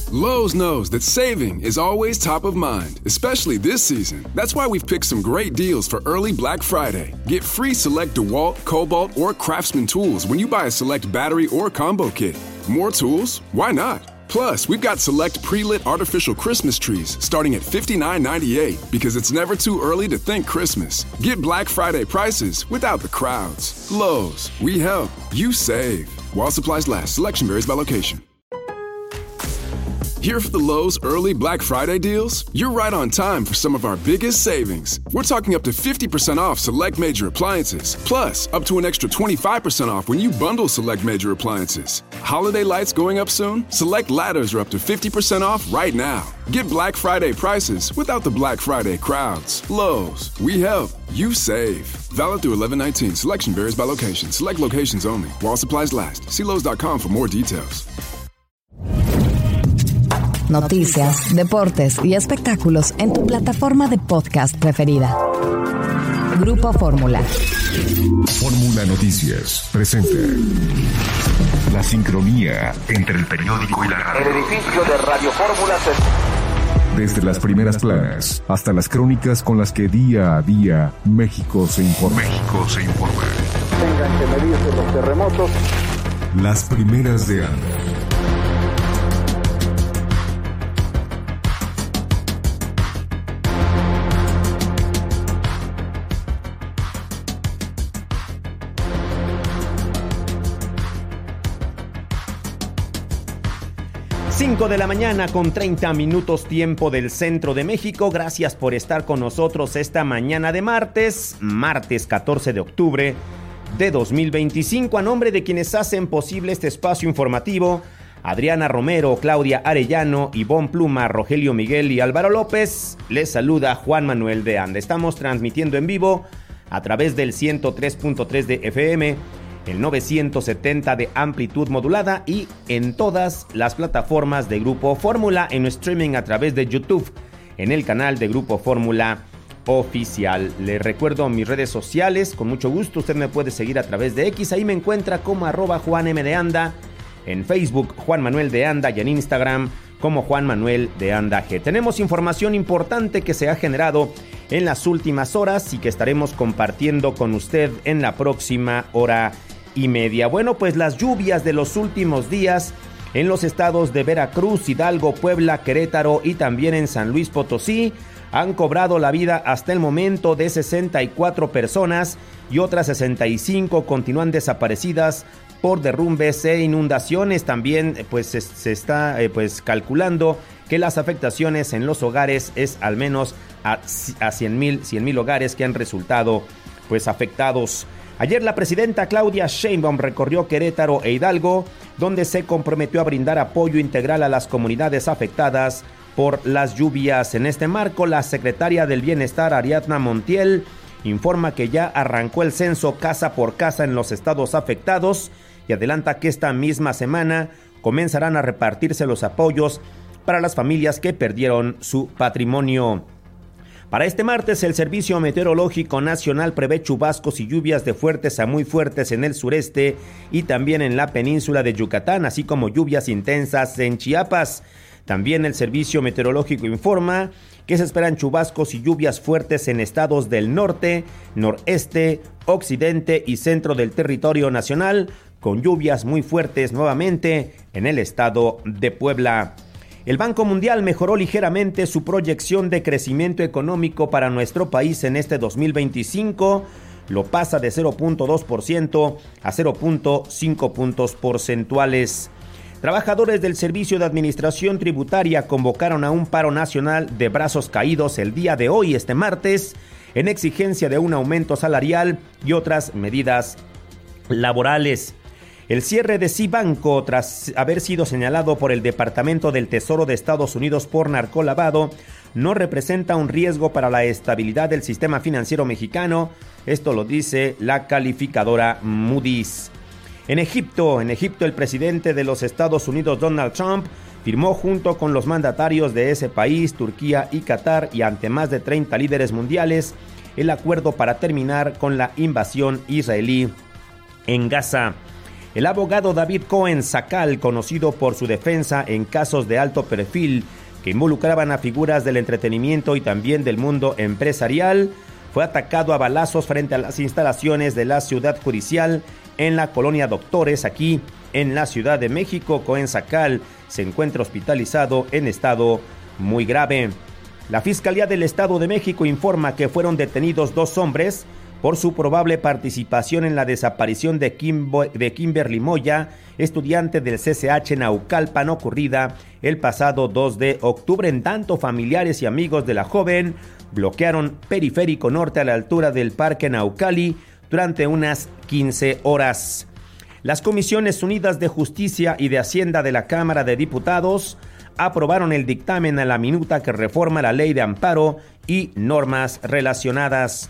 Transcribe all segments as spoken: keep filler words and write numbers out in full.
Lowe's knows that saving is always top of mind, especially this season. That's why we've picked some great deals for early Black Friday. Get free select DeWalt, Cobalt, or Craftsman tools when you buy a select battery or combo kit. More tools? Why not? Plus, we've got select pre-lit artificial Christmas trees starting at fifty-nine ninety-eight because it's never too early to think Christmas. Get Black Friday prices without the crowds. Lowe's, we help, you save. While supplies last, selection varies by location. Here for the Lowe's early Black Friday deals? You're right on time for some of our biggest savings. We're talking up to fifty percent off select major appliances, plus up to an extra twenty-five percent off when you bundle select major appliances. Holiday lights going up soon? Select ladders are up to fifty percent off right now. Get Black Friday prices without the Black Friday crowds. Lowe's, we help, you save. Valid through eleven nineteen. Selection varies by location. Select locations only. While supplies last. See Lowe's dot com for more details. Noticias, deportes y espectáculos en tu plataforma de podcast preferida. Grupo Fórmula. Fórmula Noticias presenta la sincronía entre el periódico y la radio. El edificio de Radio Fórmula se... Desde las primeras planas hasta las crónicas con las que día a día México se informa. México se informa. Tengan que medirse los terremotos. Las primeras de Anda. cinco de la mañana con treinta minutos tiempo del centro de México. Gracias por estar con nosotros esta mañana de martes, martes catorce de octubre de dos mil veinticinco. A nombre de quienes hacen posible este espacio informativo, Adriana Romero, Claudia Arellano, Ivonne Pluma, Rogelio Miguel y Álvaro López, les saluda Juan Manuel de Anda. Estamos transmitiendo en vivo a través del ciento tres punto tres de F M, el novecientos setenta de amplitud modulada y en todas las plataformas de Grupo Fórmula, en streaming a través de YouTube, en el canal de Grupo Fórmula Oficial. Les recuerdo mis redes sociales, con mucho gusto usted me puede seguir a través de X, ahí me encuentra como arroba Juan M de Anda, en Facebook Juan Manuel de Anda y en Instagram como Juan Manuel de Anda G. Tenemos información importante que se ha generado en las últimas horas y que estaremos compartiendo con usted en la próxima hora y media. Bueno, pues las lluvias de los últimos días en los estados de Veracruz, Hidalgo, Puebla, Querétaro y también en San Luis Potosí han cobrado la vida hasta el momento de sesenta y cuatro personas y otras sesenta y cinco continúan desaparecidas por derrumbes e inundaciones. También pues se, se está eh, pues calculando que las afectaciones en los hogares es al menos a, a cien mil hogares que han resultado pues afectados. Ayer la presidenta Claudia Sheinbaum recorrió Querétaro e Hidalgo, donde se comprometió a brindar apoyo integral a las comunidades afectadas por las lluvias. En este marco, la secretaria del Bienestar, Ariadna Montiel, informa que ya arrancó el censo casa por casa en los estados afectados y adelanta que esta misma semana comenzarán a repartirse los apoyos para las familias que perdieron su patrimonio. Para este martes, el Servicio Meteorológico Nacional prevé chubascos y lluvias de fuertes a muy fuertes en el sureste y también en la península de Yucatán, así como lluvias intensas en Chiapas. También el Servicio Meteorológico informa que se esperan chubascos y lluvias fuertes en estados del norte, noreste, occidente y centro del territorio nacional, con lluvias muy fuertes nuevamente en el estado de Puebla. El Banco Mundial mejoró ligeramente su proyección de crecimiento económico para nuestro país en este dos mil veinticinco. Lo pasa de cero punto dos por ciento a cero punto cinco puntos porcentuales. Trabajadores del Servicio de Administración Tributaria convocaron a un paro nacional de brazos caídos el día de hoy, este martes, en exigencia de un aumento salarial y otras medidas laborales. El cierre de Cibanco, tras haber sido señalado por el Departamento del Tesoro de Estados Unidos por narcolavado, no representa un riesgo para la estabilidad del sistema financiero mexicano. Esto lo dice la calificadora Moody's. En Egipto, en Egipto, el presidente de los Estados Unidos, Donald Trump, firmó junto con los mandatarios de ese país, Turquía y Qatar, y ante más de treinta líderes mundiales, el acuerdo para terminar con la invasión israelí en Gaza. El abogado David Cohen Sacal, conocido por su defensa en casos de alto perfil que involucraban a figuras del entretenimiento y también del mundo empresarial, fue atacado a balazos frente a las instalaciones de la ciudad judicial en la colonia Doctores, aquí en la Ciudad de México. Cohen Sacal se encuentra hospitalizado en estado muy grave. La Fiscalía del Estado de México informa que fueron detenidos dos hombres por su probable participación en la desaparición de, Kimbo, de Kimberly Moya, estudiante del C C H Naucalpan, ocurrida el pasado dos de octubre. En tanto, familiares y amigos de la joven bloquearon Periférico Norte a la altura del Parque Naucali durante unas quince horas. Las Comisiones Unidas de Justicia y de Hacienda de la Cámara de Diputados aprobaron el dictamen a la minuta que reforma la Ley de Amparo y normas relacionadas.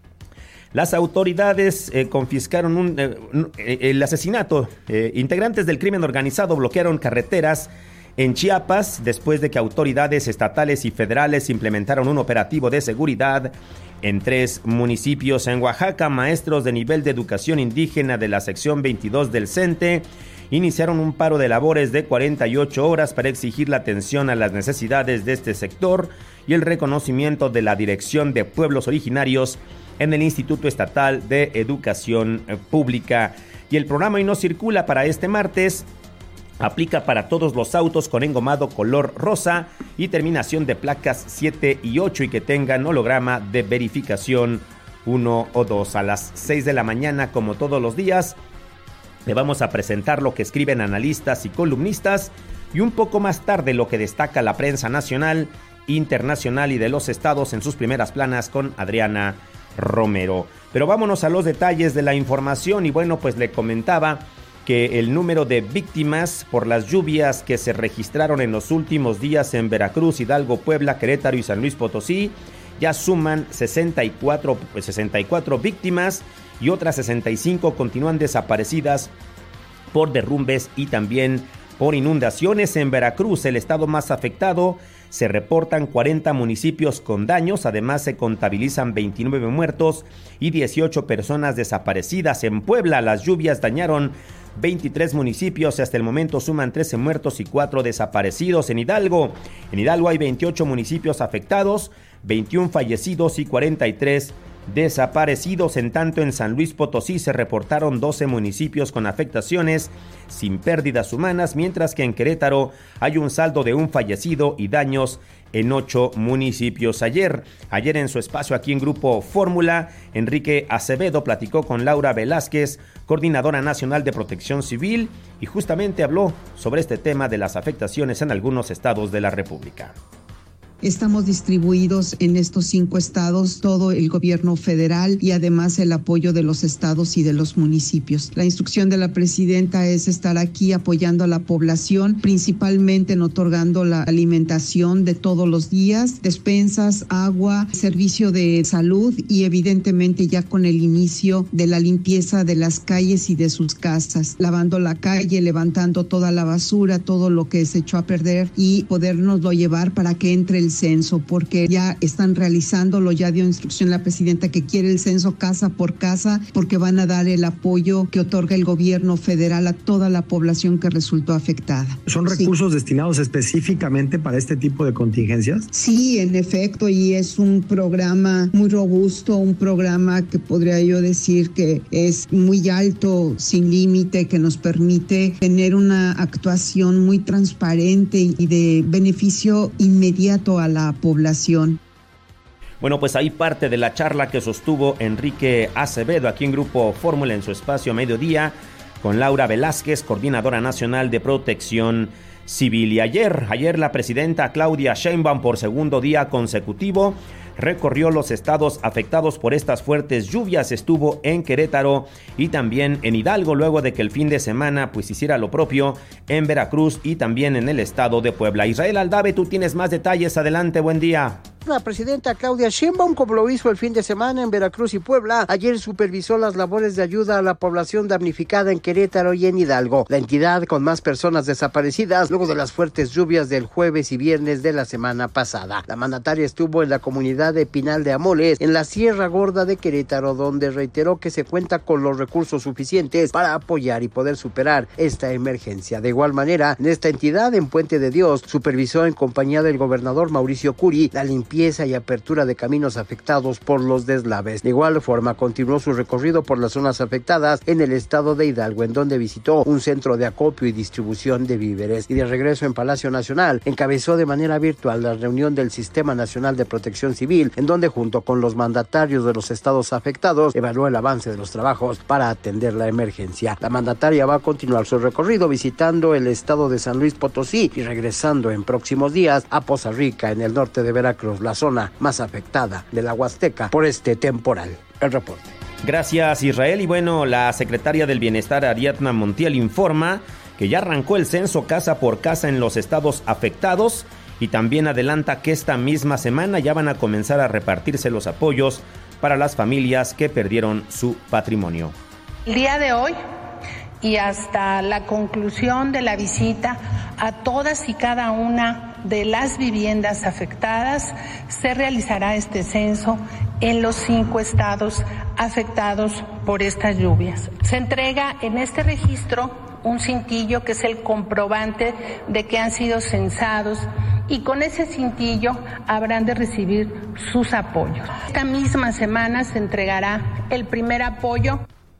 Las autoridades eh, confiscaron un, eh, el asesinato. Eh, integrantes del crimen organizado bloquearon carreteras en Chiapas después de que autoridades estatales y federales implementaron un operativo de seguridad en tres municipios. En Oaxaca, maestros de nivel de educación indígena de la sección veintidós del CENTE iniciaron un paro de labores de cuarenta y ocho horas para exigir la atención a las necesidades de este sector y el reconocimiento de la Dirección de Pueblos Originarios en el Instituto Estatal de Educación Pública. Y el programa Hoy No Circula para este martes aplica para todos los autos con engomado color rosa y terminación de placas siete y ocho y que tengan holograma de verificación uno o dos. A las seis de la mañana, como todos los días, le vamos a presentar lo que escriben analistas y columnistas y un poco más tarde lo que destaca la prensa nacional, internacional y de los estados en sus primeras planas con Adriana Romero. Pero vámonos a los detalles de la información y bueno, pues le comentaba que el número de víctimas por las lluvias que se registraron en los últimos días en Veracruz, Hidalgo, Puebla, Querétaro y San Luis Potosí ya suman sesenta y cuatro, pues sesenta y cuatro víctimas y otras sesenta y cinco continúan desaparecidas por derrumbes y también por inundaciones. En Veracruz, el estado más afectado, se reportan cuarenta municipios con daños, además se contabilizan veintinueve muertos y dieciocho personas desaparecidas. En Puebla, las lluvias dañaron veintitrés municipios y hasta el momento suman trece muertos y cuatro desaparecidos. En Hidalgo, en Hidalgo hay veintiocho municipios afectados, veintiún fallecidos y cuarenta y tres desaparecidos. En tanto, en San Luis Potosí se reportaron doce municipios con afectaciones sin pérdidas humanas, mientras que en Querétaro hay un saldo de un fallecido y daños en ocho municipios. Ayer, ayer en su espacio aquí en Grupo Fórmula, Enrique Acevedo platicó con Laura Velázquez, coordinadora nacional de Protección Civil, y justamente habló sobre este tema de las afectaciones en algunos estados de la República. Estamos distribuidos en estos cinco estados, todo el gobierno federal y además el apoyo de los estados y de los municipios. La instrucción de la presidenta es estar aquí apoyando a la población, principalmente en otorgando la alimentación de todos los días, despensas, agua, servicio de salud y evidentemente ya con el inicio de la limpieza de las calles y de sus casas, lavando la calle, levantando toda la basura, todo lo que se echó a perder y podernoslo llevar para que entre el censo, porque ya están realizándolo, ya dio instrucción la presidenta que quiere el censo casa por casa, porque van a dar el apoyo que otorga el gobierno federal a toda la población que resultó afectada. ¿Son recursos sí. destinados específicamente para este tipo de contingencias? Sí, en efecto, y es un programa muy robusto, un programa que podría yo decir que es muy alto, sin límite, que nos permite tener una actuación muy transparente y de beneficio inmediato a la población. Bueno, pues ahí parte de la charla que sostuvo Enrique Acevedo aquí en Grupo Fórmula en su espacio Mediodía con Laura Velázquez, coordinadora nacional de Protección Civil. Y ayer, ayer la presidenta Claudia Sheinbaum por segundo día consecutivo recorrió los estados afectados por estas fuertes lluvias. Estuvo en Querétaro y también en Hidalgo, luego de que el fin de semana pues hiciera lo propio en Veracruz y también en el estado de Puebla. Israel Aldave, tú tienes más detalles. Adelante, buen día. La presidenta Claudia Sheinbaum, como lo hizo el fin de semana en Veracruz y Puebla, ayer supervisó las labores de ayuda a la población damnificada en Querétaro y en Hidalgo, la entidad con más personas desaparecidas luego de las fuertes lluvias del jueves y viernes de la semana pasada. La mandataria estuvo en la comunidad de Pinal de Amoles, en la Sierra Gorda de Querétaro, donde reiteró que se cuenta con los recursos suficientes para apoyar y poder superar esta emergencia. De igual manera, en esta entidad, en Puente de Dios, supervisó en compañía del gobernador Mauricio Curi la limpieza Limpieza y apertura de caminos afectados por los deslaves. De igual forma, continuó su recorrido por las zonas afectadas en el estado de Hidalgo, en donde visitó un centro de acopio y distribución de víveres. Y de regreso en Palacio Nacional, encabezó de manera virtual la reunión del Sistema Nacional de Protección Civil, en donde junto con los mandatarios de los estados afectados, evaluó el avance de los trabajos para atender la emergencia. La mandataria va a continuar su recorrido visitando el estado de San Luis Potosí y regresando en próximos días a Poza Rica, en el norte de Veracruz, la zona más afectada de la Huasteca por este temporal. El reporte. Gracias, Israel. Y bueno, la secretaria del Bienestar, Ariadna Montiel, informa que ya arrancó el censo casa por casa en los estados afectados y también adelanta que esta misma semana ya van a comenzar a repartirse los apoyos para las familias que perdieron su patrimonio. El día de hoy y hasta la conclusión de la visita a todas y cada una de las viviendas afectadas, se realizará este censo en los cinco estados afectados por estas lluvias. Se entrega en este registro un cintillo que es el comprobante de que han sido censados y con ese cintillo habrán de recibir sus apoyos. Esta misma semana se entregará el primer apoyo.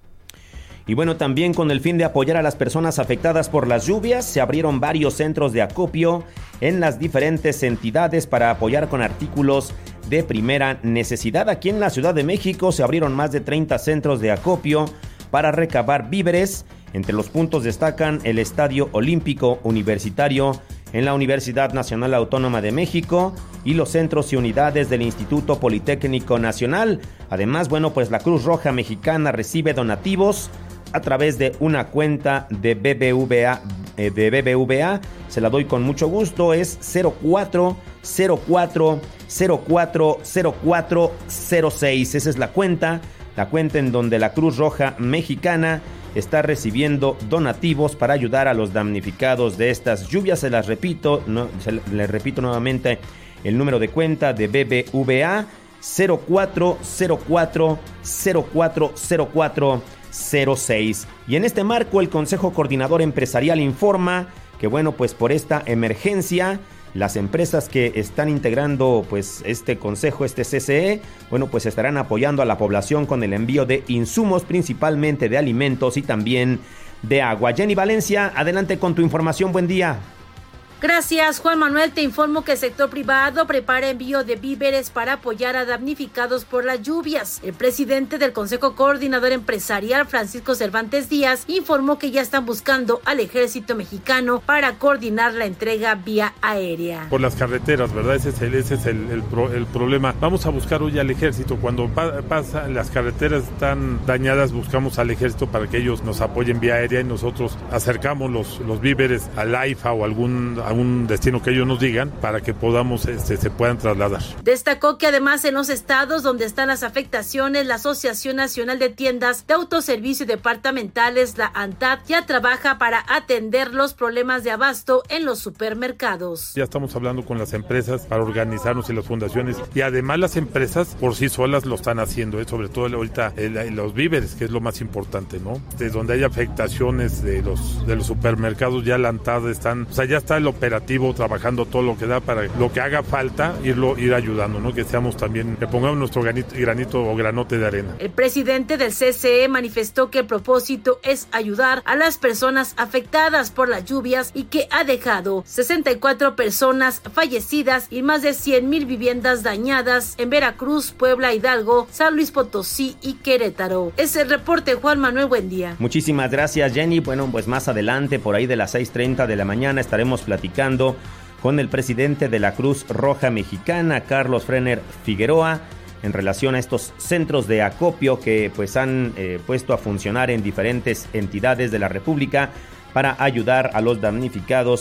Y bueno, también con el fin de apoyar a las personas afectadas por las lluvias, se abrieron varios centros de acopio en las diferentes entidades para apoyar con artículos de primera necesidad. Aquí en la Ciudad de México se abrieron más de treinta centros de acopio para recabar víveres. Entre los puntos destacan el Estadio Olímpico Universitario en la Universidad Nacional Autónoma de México y los centros y unidades del Instituto Politécnico Nacional. Además, bueno, pues la Cruz Roja Mexicana recibe donativos a través de una cuenta de B B V A, eh, de B B V A. Se la doy con mucho gusto, es cero cuatro cero cuatro cero cuatro cero cuatro cero seis. Esa es la cuenta, la cuenta en donde la Cruz Roja Mexicana está recibiendo donativos para ayudar a los damnificados de estas lluvias. Se las repito, no, se les repito nuevamente el número de cuenta de B B V A, cero cuatro cero cuatro cero cuatro cero cuatro cero seis. Y en este marco, el Consejo Coordinador Empresarial informa que, bueno, pues por esta emergencia, las empresas que están integrando pues este consejo, este C C E, bueno, pues estarán apoyando a la población con el envío de insumos, principalmente de alimentos y también de agua. Jenny Valencia, adelante con tu información. Buen día. Gracias, Juan Manuel. Te informo que el sector privado prepara envío de víveres para apoyar a damnificados por las lluvias. El presidente del Consejo Coordinador Empresarial, Francisco Cervantes Díaz, informó que ya están buscando al ejército mexicano para coordinar la entrega vía aérea. Por las carreteras, ¿verdad? Ese es el, ese es el, el, pro, el problema. Vamos a buscar hoy al ejército. Cuando pa, pasa, las carreteras están dañadas, buscamos al ejército para que ellos nos apoyen vía aérea y nosotros acercamos los, los víveres al AIFA o algún a un destino que ellos nos digan para que podamos este, se puedan trasladar. Destacó que además en los estados donde están las afectaciones, la Asociación Nacional de Tiendas de Autoservicio Departamentales, la ANTAD, ya trabaja para atender los problemas de abasto en los supermercados. Ya estamos hablando con las empresas para organizarnos y las fundaciones, y además las empresas por sí solas lo están haciendo, ¿eh? Sobre todo ahorita el, los víveres, que es lo más importante, ¿no? De donde hay afectaciones de los de los supermercados, ya la ANTAD están, o sea, ya está el operativo trabajando todo lo que da para lo que haga falta, irlo ir ayudando, ¿no? Que seamos también, que pongamos nuestro granito, granito o granote de arena. El presidente del C C E manifestó que el propósito es ayudar a las personas afectadas por las lluvias y que ha dejado sesenta y cuatro personas fallecidas y más de cien mil viviendas dañadas en Veracruz, Puebla, Hidalgo, San Luis Potosí y Querétaro. Es el reporte, Juan Manuel. Buen día. Muchísimas gracias, Jenny. Bueno, pues más adelante, por ahí de las seis treinta de la mañana, estaremos platicando con el presidente de la Cruz Roja Mexicana, Carlos Frener Figueroa, en relación a estos centros de acopio que pues han eh, puesto a funcionar en diferentes entidades de la República para ayudar a los damnificados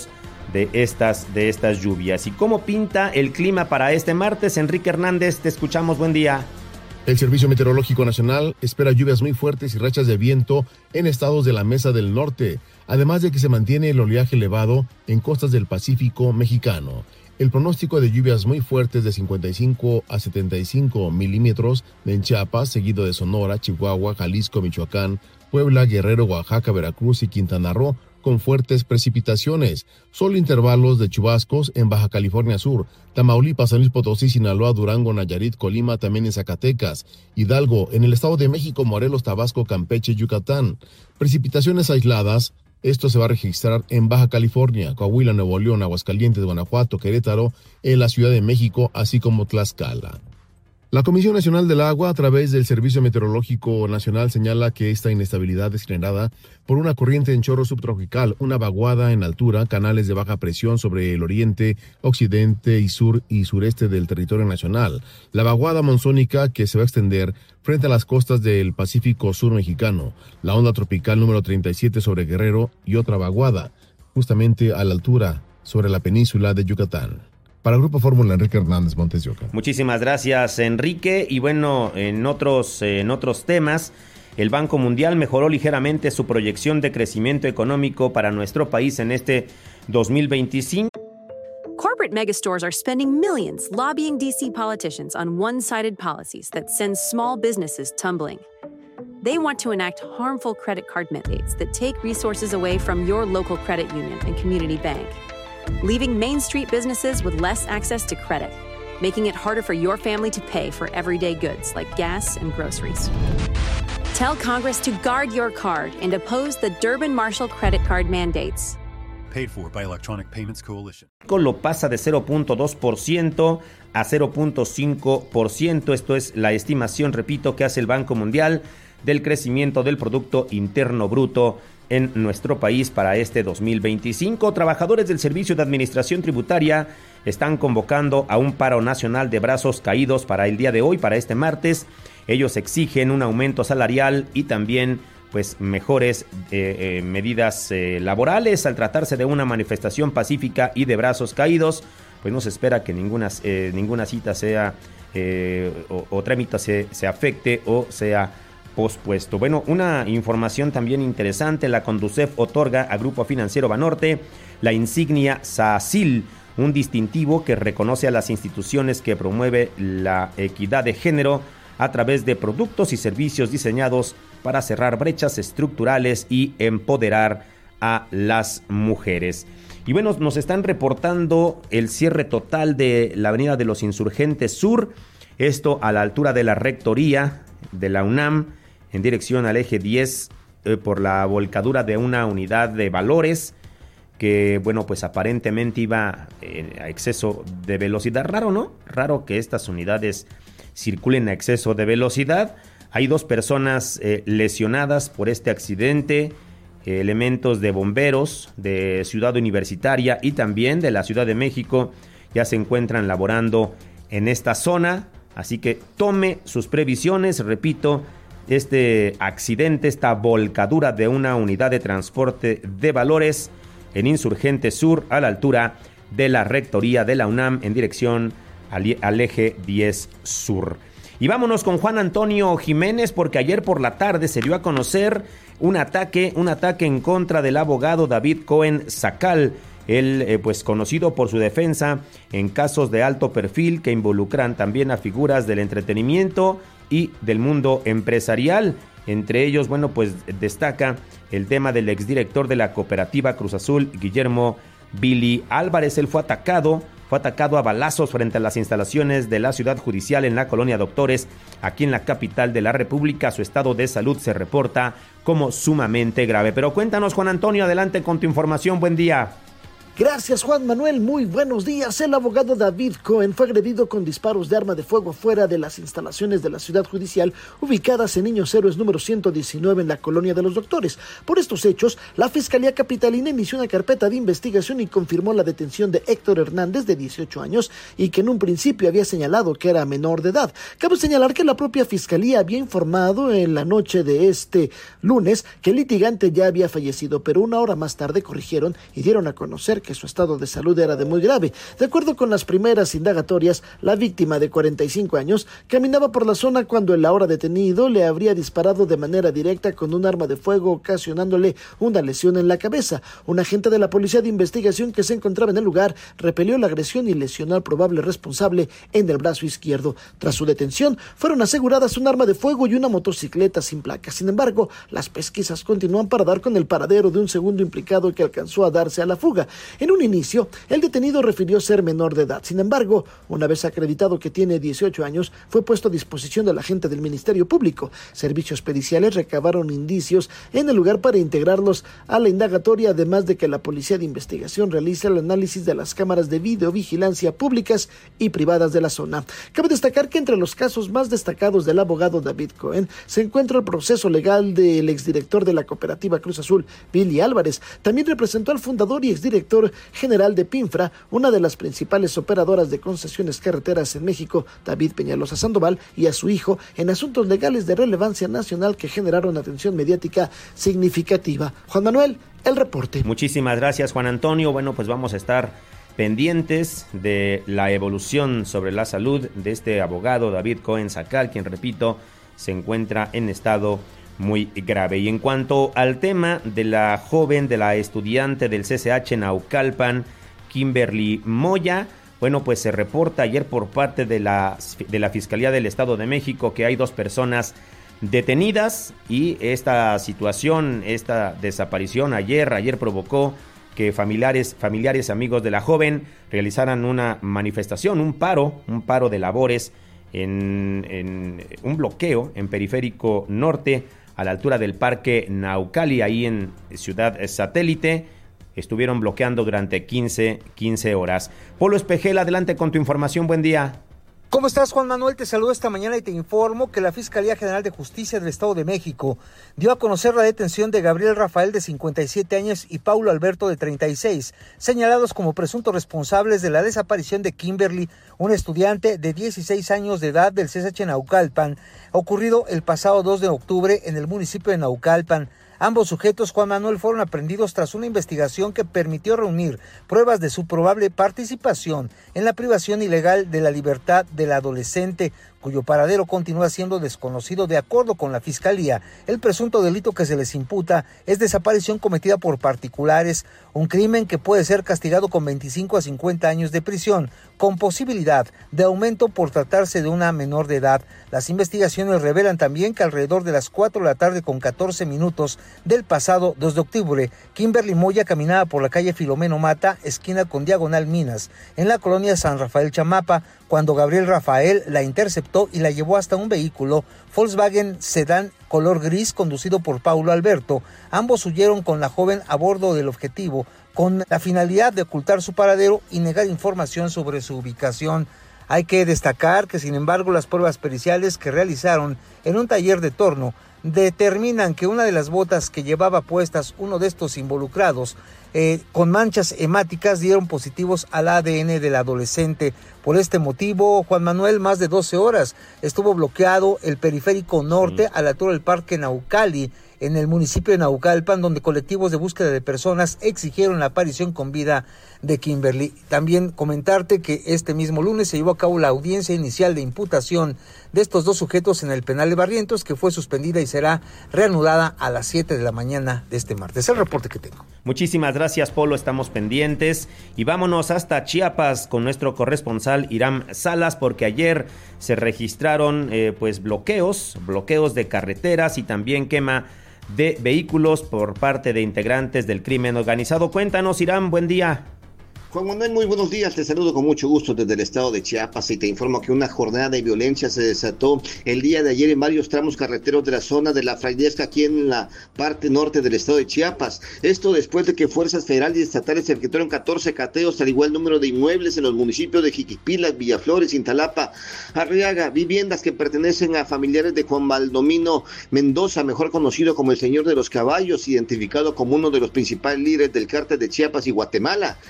de estas, de estas lluvias. ¿Y cómo pinta el clima para este martes? Enrique Hernández, te escuchamos, buen día. El Servicio Meteorológico Nacional espera lluvias muy fuertes y rachas de viento en estados de la Mesa del Norte, además de que se mantiene el oleaje elevado en costas del Pacífico mexicano. El pronóstico de lluvias muy fuertes de cincuenta y cinco a setenta y cinco milímetros en Chiapas, seguido de Sonora, Chihuahua, Jalisco, Michoacán, Puebla, Guerrero, Oaxaca, Veracruz y Quintana Roo, con fuertes precipitaciones. Solo intervalos de chubascos en Baja California Sur, Tamaulipas, San Luis Potosí, Sinaloa, Durango, Nayarit, Colima, también en Zacatecas, Hidalgo, en el Estado de México, Morelos, Tabasco, Campeche, Yucatán. Precipitaciones aisladas. Esto se va a registrar en Baja California, Coahuila, Nuevo León, Aguascalientes, Guanajuato, Querétaro, en la Ciudad de México, así como Tlaxcala. La Comisión Nacional del Agua, a través del Servicio Meteorológico Nacional, señala que esta inestabilidad es generada por una corriente en chorro subtropical, una vaguada en altura, canales de baja presión sobre el oriente, occidente y sur y sureste del territorio nacional. La vaguada monzónica que se va a extender frente a las costas del Pacífico Sur mexicano, la onda tropical número treinta y siete sobre Guerrero y otra vaguada, justamente a la altura sobre la península de Yucatán. Para el Grupo Fórmula, Enrique Hernández, Montes de Oca. Muchísimas gracias, Enrique. Y bueno, en otros, en otros temas, el Banco Mundial mejoró ligeramente su proyección de crecimiento económico para nuestro país en este dos mil veinticinco. Corporate megastores are spending millions lobbying D C politicians on one-sided policies that send small businesses tumbling. They want to enact harmful credit card mandates that take resources away from your local credit union and community bank, leaving Main Street businesses with less access to credit, making it harder for your family to pay for everyday goods like gas and groceries. Tell Congress to guard your card and oppose the Durbin-Marshall credit card mandates. Paid for by Electronic Payments Coalition. Lo pasa de cero punto dos por ciento a cero punto cinco por ciento. Esto es la estimación, repito, que hace el Banco Mundial del crecimiento del Producto Interno Bruto en nuestro país para este dos mil veinticinco. Trabajadores del Servicio de Administración Tributaria están convocando a un paro nacional de brazos caídos para el día de hoy, para este martes. Ellos exigen un aumento salarial y también pues mejores eh, eh, medidas eh, laborales. Al tratarse de una manifestación pacífica y de brazos caídos, pues no se espera que ninguna, eh, ninguna cita sea eh, o, o trámite se, se afecte o sea pospuesto. Bueno, una información también interesante: la Conducef otorga a Grupo Financiero Banorte la insignia SACIL, un distintivo que reconoce a las instituciones que promueve la equidad de género a través de productos y servicios diseñados para cerrar brechas estructurales y empoderar a las mujeres. Y bueno, nos están reportando el cierre total de la Avenida de los Insurgentes Sur, esto a la altura de la Rectoría de la UNAM, en dirección al eje diez, eh, por la volcadura de una unidad de valores que, bueno, pues aparentemente iba eh, a exceso de velocidad. Raro, ¿no? Raro que estas unidades circulen a exceso de velocidad. Hay dos personas eh, lesionadas por este accidente, eh, elementos de bomberos de Ciudad Universitaria y también de la Ciudad de México ya se encuentran laborando en esta zona, así que tome sus previsiones. Repito, este accidente, esta volcadura de una unidad de transporte de valores en Insurgente Sur, a la altura de la Rectoría de la UNAM, en dirección al, al eje diez Sur. Y vámonos con Juan Antonio Jiménez, porque ayer por la tarde se dio a conocer un ataque, un ataque en contra del abogado David Cohen Sacal, él eh, pues conocido por su defensa en casos de alto perfil que involucran también a figuras del entretenimiento y del mundo empresarial. Entre ellos, bueno, pues destaca el tema del exdirector de la cooperativa Cruz Azul, Guillermo Billy Álvarez. Él fue atacado, fue atacado a balazos frente a las instalaciones de la ciudad judicial en la colonia Doctores, aquí en la capital de la República. Su estado de salud se reporta como sumamente grave. Pero cuéntanos, Juan Antonio, adelante con tu información. Buen día. Gracias, Juan Manuel. Muy buenos días. El abogado David Cohen fue agredido con disparos de arma de fuego fuera de las instalaciones de la ciudad judicial ubicadas en Niños Héroes número ciento diecinueve en la colonia de los Doctores. Por estos hechos, la Fiscalía Capitalina inició una carpeta de investigación y confirmó la detención de Héctor Hernández, de dieciocho años, y que en un principio había señalado que era menor de edad. Cabe señalar que la propia Fiscalía había informado en la noche de este lunes que el litigante ya había fallecido, pero una hora más tarde corrigieron y dieron a conocer que que su estado de salud era de muy grave. De acuerdo con las primeras indagatorias, la víctima de cuarenta y cinco años caminaba por la zona cuando el ahora detenido le habría disparado de manera directa con un arma de fuego, ocasionándole una lesión en la cabeza. Un agente de la Policía de Investigación que se encontraba en el lugar repelió la agresión y lesionó al probable responsable en el brazo izquierdo. Tras su detención, fueron aseguradas un arma de fuego y una motocicleta sin placa. Sin embargo, las pesquisas continúan para dar con el paradero de un segundo implicado que alcanzó a darse a la fuga. En un inicio, el detenido refirió ser menor de edad. Sin embargo, una vez acreditado que tiene dieciocho años, fue puesto a disposición del agente del Ministerio Público. Servicios periciales recabaron indicios en el lugar para integrarlos a la indagatoria, además de que la Policía de Investigación realiza el análisis de las cámaras de videovigilancia públicas y privadas de la zona. Cabe destacar que entre los casos más destacados del abogado David Cohen se encuentra el proceso legal del exdirector de la cooperativa Cruz Azul, Billy Álvarez. También representó al fundador y exdirector general de Pinfra, una de las principales operadoras de concesiones carreteras en México, David Peñalosa Sandoval, y a su hijo en asuntos legales de relevancia nacional que generaron atención mediática significativa. Juan Manuel, el reporte. Muchísimas gracias, Juan Antonio. Bueno, pues vamos a estar pendientes de la evolución sobre la salud de este abogado David Cohen Sacal, quien, repito, se encuentra en estado muy grave. Y en cuanto al tema de la joven, de la estudiante del C C H Naucalpan, Kimberly Moya, bueno, pues se reporta ayer por parte de la, de la Fiscalía del Estado de México que hay dos personas detenidas, y esta situación, esta desaparición ayer, ayer provocó que familiares, familiares amigos de la joven realizaran una manifestación, un paro, un paro de labores en, en un bloqueo en Periférico Norte, a la altura del Parque Naucali, ahí en Ciudad Satélite. Estuvieron bloqueando durante quince, quince horas. Polo Espejel, adelante con tu información, buen día. ¿Cómo estás, Juan Manuel? Te saludo esta mañana y te informo que la Fiscalía General de Justicia del Estado de México dio a conocer la detención de Gabriel Rafael, de cincuenta y siete años, y Paulo Alberto, de treinta y seis, señalados como presuntos responsables de la desaparición de Kimberly, una estudiante de dieciséis años de edad del C C H Naucalpan, ocurrido el pasado dos de octubre en el municipio de Naucalpan. Ambos sujetos, Juan Manuel, fueron aprehendidos tras una investigación que permitió reunir pruebas de su probable participación en la privación ilegal de la libertad del adolescente, cuyo paradero continúa siendo desconocido. De acuerdo con la Fiscalía, el presunto delito que se les imputa es desaparición cometida por particulares, un crimen que puede ser castigado con veinticinco a cincuenta años de prisión, con posibilidad de aumento por tratarse de una menor de edad. Las investigaciones revelan también que alrededor de las cuatro de la tarde con catorce minutos del pasado dos de octubre, Kimberly Moya caminaba por la calle Filomeno Mata, esquina con Diagonal Minas, en la colonia San Rafael Chamapa, cuando Gabriel Rafael la interceptó y la llevó hasta un vehículo Volkswagen sedán color gris conducido por Paulo Alberto. Ambos huyeron con la joven a bordo del objetivo, con la finalidad de ocultar su paradero y negar información sobre su ubicación. Hay que destacar que, sin embargo, las pruebas periciales que realizaron en un taller de torno determinan que una de las botas que llevaba puestas uno de estos involucrados eh, con manchas hemáticas dieron positivos al A D N del adolescente. Por este motivo, Juan Manuel, más de doce horas estuvo bloqueado el Periférico Norte, sí, a la altura del Parque Naucali, en el municipio de Naucalpan, donde colectivos de búsqueda de personas exigieron la aparición con vida de Kimberly. También comentarte que este mismo lunes se llevó a cabo la audiencia inicial de imputación de estos dos sujetos en el penal de Barrientos, que fue suspendida y será reanudada a las siete de la mañana de este martes. El reporte que tengo. Muchísimas gracias, Polo, estamos pendientes. Y vámonos hasta Chiapas con nuestro corresponsal Hiram Salas, porque ayer se registraron eh, pues bloqueos, bloqueos de carreteras y también quema de vehículos por parte de integrantes del crimen organizado. Cuéntanos, Hiram, buen día. Juan Manuel, muy buenos días, te saludo con mucho gusto desde el estado de Chiapas y te informo que una jornada de violencia se desató el día de ayer en varios tramos carreteros de la zona de La Frailesca, aquí en la parte norte del estado de Chiapas. Esto después de que fuerzas federales y estatales efectuaron catorce cateos, al igual número de inmuebles en los municipios de Jiquipilas, Villaflores, Cintalapa, Arriaga, viviendas que pertenecen a familiares de Juan Baldomino Mendoza, mejor conocido como el Señor de los Caballos, identificado como uno de los principales líderes del cártel de Chiapas y Guatemala. En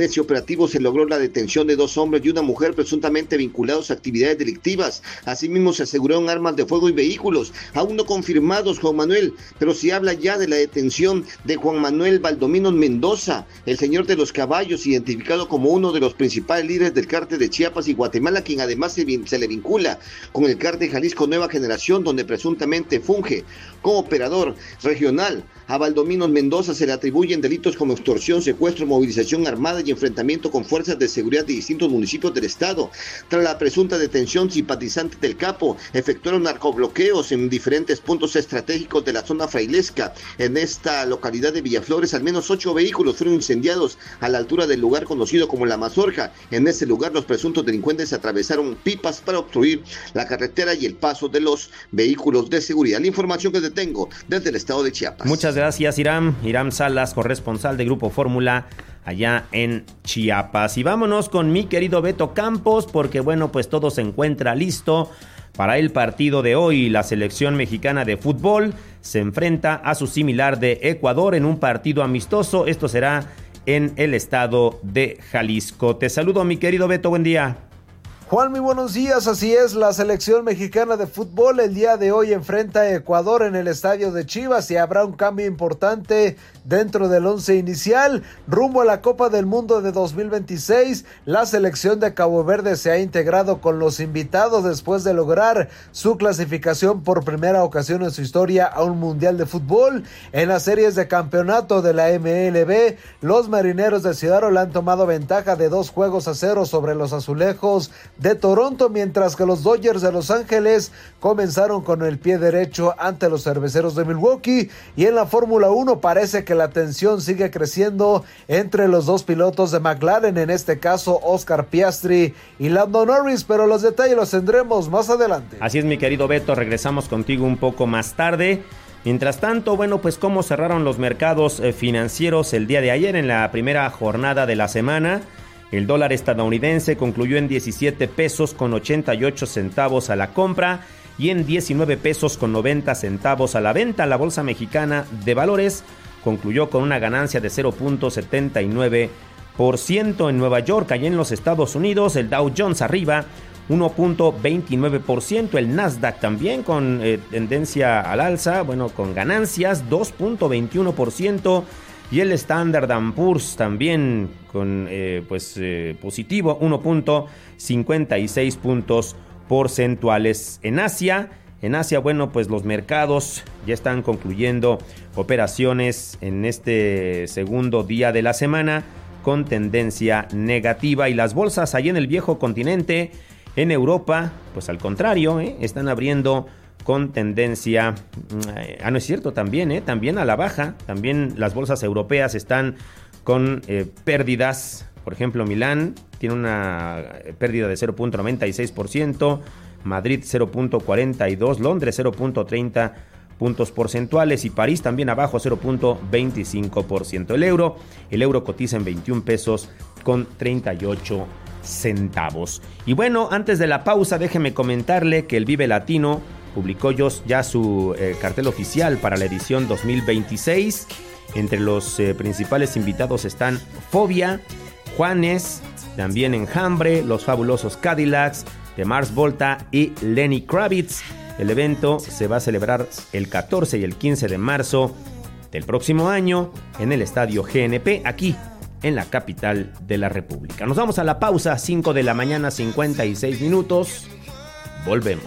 ese operativo se logró la detención de dos hombres y una mujer presuntamente vinculados a actividades delictivas. Asimismo, se aseguraron armas de fuego y vehículos, aún no confirmados, Juan Manuel, pero se habla ya de la detención de Juan Manuel Valdominos Mendoza, el señor de los caballos, identificado como uno de los principales líderes del cártel de Chiapas y Guatemala, quien además se, se le vincula con el cártel Jalisco Nueva Generación, donde presuntamente funge como operador regional. A Valdominos Mendoza se le atribuyen delitos como extorsión, secuestro, movilización armada y enfrentamiento con fuerzas de seguridad de distintos municipios del estado. Tras la presunta detención, simpatizantes del capo efectuaron narcobloqueos en diferentes puntos estratégicos de la zona frailesca. En esta localidad de Villaflores, al menos ocho vehículos fueron incendiados a la altura del lugar conocido como La Mazorca. En ese lugar, los presuntos delincuentes atravesaron pipas para obstruir la carretera y el paso de los vehículos de seguridad. La información que te tengo desde el estado de Chiapas. Muchas gracias, Iram. Iram Salas, corresponsal de Grupo Fórmula allá en Chiapas. Y vámonos con mi querido Beto Campos, porque bueno, pues todo se encuentra listo para el partido de hoy. La selección mexicana de fútbol se enfrenta a su similar de Ecuador en un partido amistoso. Esto será en el estado de Jalisco. Te saludo, mi querido Beto, buen día. Juan, muy buenos días, así es, la selección mexicana de fútbol el día de hoy enfrenta a Ecuador en el estadio de Chivas y habrá un cambio importante dentro del once inicial. Rumbo a la Copa del Mundo de dos mil veintiséis, la selección de Cabo Verde se ha integrado con los invitados después de lograr su clasificación por primera ocasión en su historia a un mundial de fútbol. En las series de campeonato de la M L B, los marineros de Seattle han tomado ventaja de dos juegos a cero sobre los azulejos de Toronto, mientras que los Dodgers de Los Ángeles comenzaron con el pie derecho ante los cerveceros de Milwaukee. Y en la Fórmula uno parece que la tensión sigue creciendo entre los dos pilotos de McLaren, en este caso Oscar Piastri y Lando Norris, pero los detalles los tendremos más adelante. Así es, mi querido Beto, regresamos contigo un poco más tarde. Mientras tanto, bueno, pues cómo cerraron los mercados eh, financieros el día de ayer en la primera jornada de la semana. El dólar estadounidense concluyó en diecisiete pesos con ochenta y ocho centavos a la compra y en diecinueve pesos con noventa centavos a la venta. La bolsa mexicana de valores concluyó con una ganancia de cero punto setenta y nueve por ciento en Nueva York. Allá en los Estados Unidos, el Dow Jones arriba uno punto veintinueve por ciento, el Nasdaq también con eh, tendencia al alza, bueno, con ganancias dos punto veintiuno por ciento. Y el Standard and Poor's también con eh, pues eh, positivo, uno punto cincuenta y seis puntos porcentuales. En Asia, en Asia, bueno, pues los mercados ya están concluyendo operaciones en este segundo día de la semana con tendencia negativa. Y las bolsas allá en el viejo continente, en Europa, pues al contrario, ¿eh? están abriendo con tendencia, ah no es cierto, también, eh, también a la baja. También las bolsas europeas están con eh, pérdidas. Por ejemplo, Milán tiene una pérdida de cero punto noventa y seis por ciento, Madrid cero punto cuarenta y dos, Londres cero punto treinta puntos porcentuales y París también abajo cero punto veinticinco por ciento. El euro, el euro cotiza en veintiún pesos con treinta y ocho centavos. Y bueno, antes de la pausa, déjeme comentarle que el Vive Latino publicó ya su eh, cartel oficial para la edición dos mil veintiséis. Entre los eh, principales invitados están Fobia, Juanes, también Enjambre, Los Fabulosos Cadillacs, The Mars Volta y Lenny Kravitz. El evento se va a celebrar el catorce y el quince de marzo del próximo año en el Estadio G N P, aquí en la capital de la República. Nos vamos a la pausa, cinco de la mañana, cincuenta y seis minutos. Volvemos.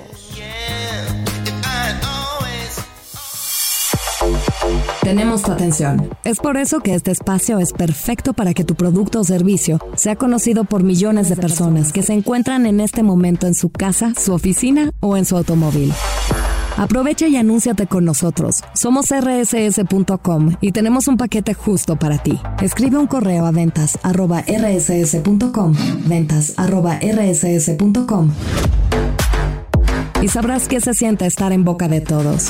Tenemos tu atención. Es por eso que este espacio es perfecto para que tu producto o servicio sea conocido por millones de personas que se encuentran en este momento en su casa, su oficina o en su automóvil. Aprovecha y anúnciate con nosotros. Somos erre ese ese punto com y tenemos un paquete justo para ti. Escribe un correo a ventas arroba erre ese ese punto com, ventas arroba erre ese ese punto com, y sabrás qué se siente estar en boca de todos.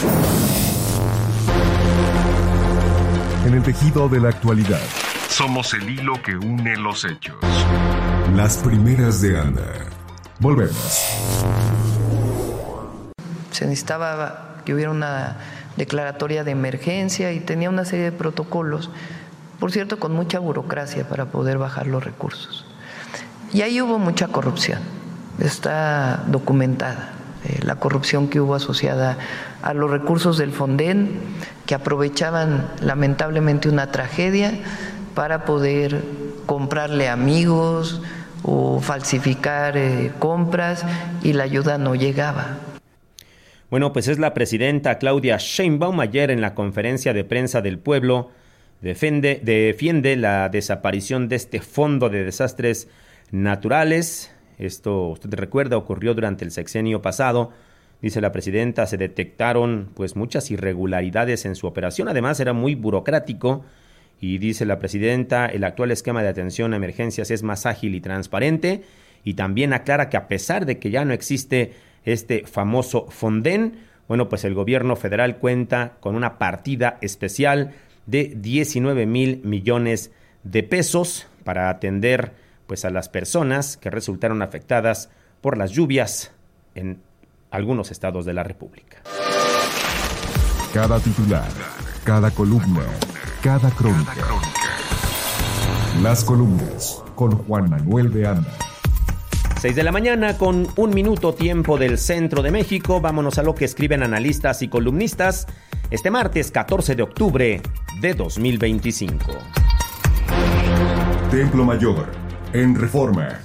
En el tejido de la actualidad, somos el hilo que une los hechos. Las primeras de Anda. Volvemos. Se necesitaba que hubiera una declaratoria de emergencia y tenía una serie de protocolos por cierto, con mucha burocracia para poder bajar los recursos. Y ahí hubo mucha corrupción, está documentada, eh, la corrupción que hubo asociada a los recursos del Fonden, que aprovechaban lamentablemente una tragedia para poder comprarle amigos o falsificar eh, compras, y la ayuda no llegaba. Bueno, pues es la presidenta Claudia Sheinbaum. Ayer en la conferencia de prensa del pueblo defiende, defiende la desaparición de este fondo de desastres naturales. Esto, usted recuerda, ocurrió durante el sexenio pasado. Dice la presidenta, se detectaron pues muchas irregularidades en su operación. Además, era muy burocrático. Y dice la presidenta, el actual esquema de atención a emergencias es más ágil y transparente. Y también aclara que a pesar de que ya no existe este famoso Fonden, bueno, pues el gobierno federal cuenta con una partida especial de diecinueve mil millones de pesos para atender pues a las personas que resultaron afectadas por las lluvias en algunos estados de la República. Cada titular, cada columna, cada crónica. Las columnas con Juan Manuel de Anda. seis de la mañana con un minuto tiempo del centro de México. Vámonos a lo que escriben analistas y columnistas este martes catorce de octubre de dos mil veinticinco. Templo Mayor, en Reforma.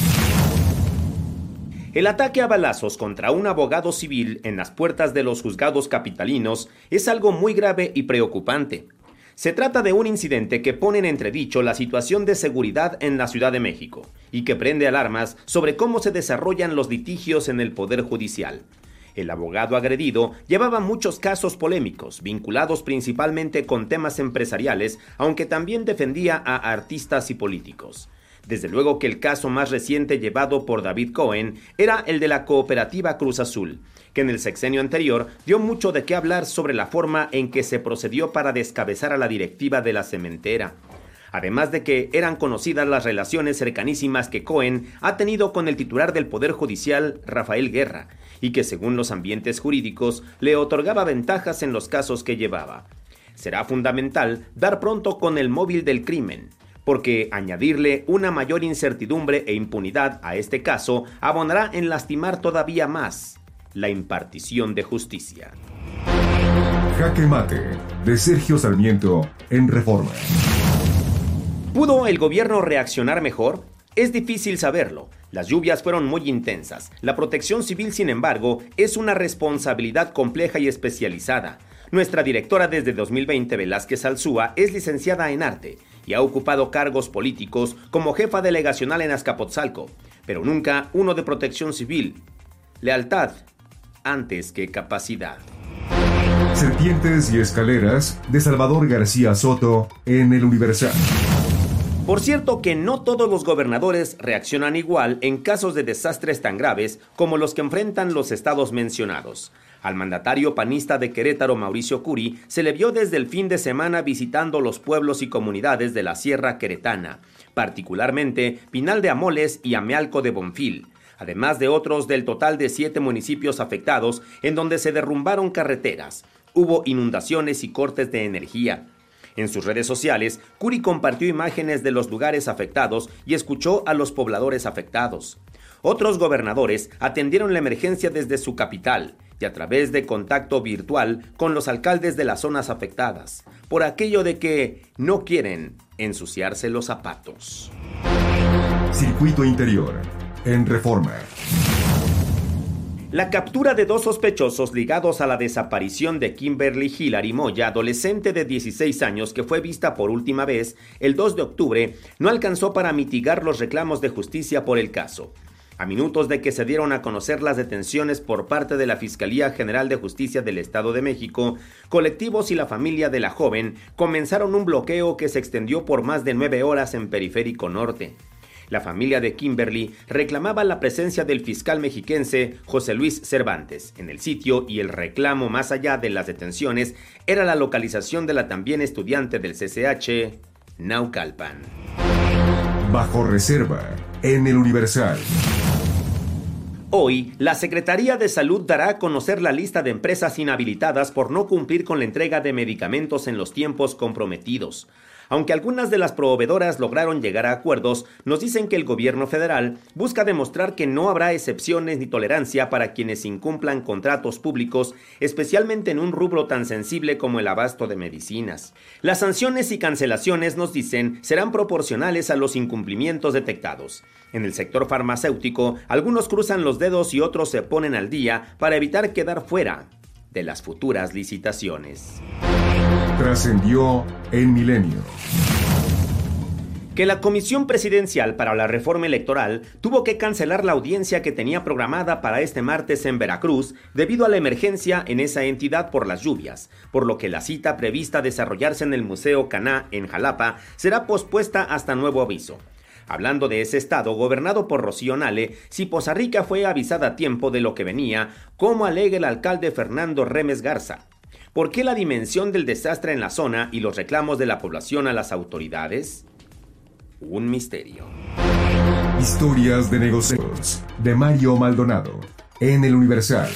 El ataque a balazos contra un abogado civil en las puertas de los juzgados capitalinos es algo muy grave y preocupante. Se trata de un incidente que pone en entredicho la situación de seguridad en la Ciudad de México y que prende alarmas sobre cómo se desarrollan los litigios en el Poder Judicial. El abogado agredido llevaba muchos casos polémicos, vinculados principalmente con temas empresariales, aunque también defendía a artistas y políticos. Desde luego que el caso más reciente llevado por David Cohen era el de la cooperativa Cruz Azul, que en el sexenio anterior dio mucho de qué hablar sobre la forma en que se procedió para descabezar a la directiva de la cementera. Además de que eran conocidas las relaciones cercanísimas que Cohen ha tenido con el titular del Poder Judicial, Rafael Guerra, y que según los ambientes jurídicos le otorgaba ventajas en los casos que llevaba. Será fundamental dar pronto con el móvil del crimen, porque añadirle una mayor incertidumbre e impunidad a este caso abonará en lastimar todavía más la impartición de justicia. Jaque Mate, de Sergio Sarmiento, en Reforma. ¿Pudo el gobierno reaccionar mejor? Es difícil saberlo. Las lluvias fueron muy intensas. La protección civil, sin embargo, es una responsabilidad compleja y especializada. Nuestra directora desde dos mil veinte, Velázquez Alzúa, es licenciada en arte y ha ocupado cargos políticos como jefa delegacional en Azcapotzalco, pero nunca uno de protección civil. Lealtad antes que capacidad. Serpientes y escaleras, de Salvador García Soto, en El Universal. Por cierto que no todos los gobernadores reaccionan igual en casos de desastres tan graves como los que enfrentan los estados mencionados. Al mandatario panista de Querétaro, Mauricio Curi, se le vio desde el fin de semana visitando los pueblos y comunidades de la Sierra Queretana, particularmente Pinal de Amoles y Amealco de Bonfil, además de otros del total de siete municipios afectados en donde se derrumbaron carreteras, hubo inundaciones y cortes de energía. En sus redes sociales, Curi compartió imágenes de los lugares afectados y escuchó a los pobladores afectados. Otros gobernadores atendieron la emergencia desde su capital y a través de contacto virtual con los alcaldes de las zonas afectadas, por aquello de que no quieren ensuciarse los zapatos. Circuito Interior, en Reforma. La captura de dos sospechosos ligados a la desaparición de Kimberly Hillary Moya, adolescente de dieciséis años que fue vista por última vez el dos de octubre, no alcanzó para mitigar los reclamos de justicia por el caso. A minutos de que se dieron a conocer las detenciones por parte de la Fiscalía General de Justicia del Estado de México, colectivos y la familia de la joven comenzaron un bloqueo que se extendió por más de nueve horas en Periférico Norte. La familia de Kimberly reclamaba la presencia del fiscal mexiquense José Luis Cervantes en el sitio y el reclamo más allá de las detenciones era la localización de la también estudiante del C C H, Naucalpan. Bajo reserva, en El Universal. Hoy, la Secretaría de Salud dará a conocer la lista de empresas inhabilitadas por no cumplir con la entrega de medicamentos en los tiempos comprometidos. Aunque algunas de las proveedoras lograron llegar a acuerdos, nos dicen que el gobierno federal busca demostrar que no habrá excepciones ni tolerancia para quienes incumplan contratos públicos, especialmente en un rubro tan sensible como el abasto de medicinas. Las sanciones y cancelaciones, nos dicen, serán proporcionales a los incumplimientos detectados. En el sector farmacéutico, algunos cruzan los dedos y otros se ponen al día para evitar quedar fuera de las futuras licitaciones. Trascendió en Milenio. Que la Comisión Presidencial para la Reforma Electoral tuvo que cancelar la audiencia que tenía programada para este martes en Veracruz debido a la emergencia en esa entidad por las lluvias, por lo que la cita prevista desarrollarse en el Museo Caná en Jalapa será pospuesta hasta nuevo aviso. Hablando de ese estado gobernado por Rocío Nale, si Poza Rica fue avisada a tiempo de lo que venía, como alega el alcalde Fernando Remes Garza. ¿Por qué la dimensión del desastre en la zona y los reclamos de la población a las autoridades? Un misterio. Historias de negocios de Mario Maldonado en El Universal.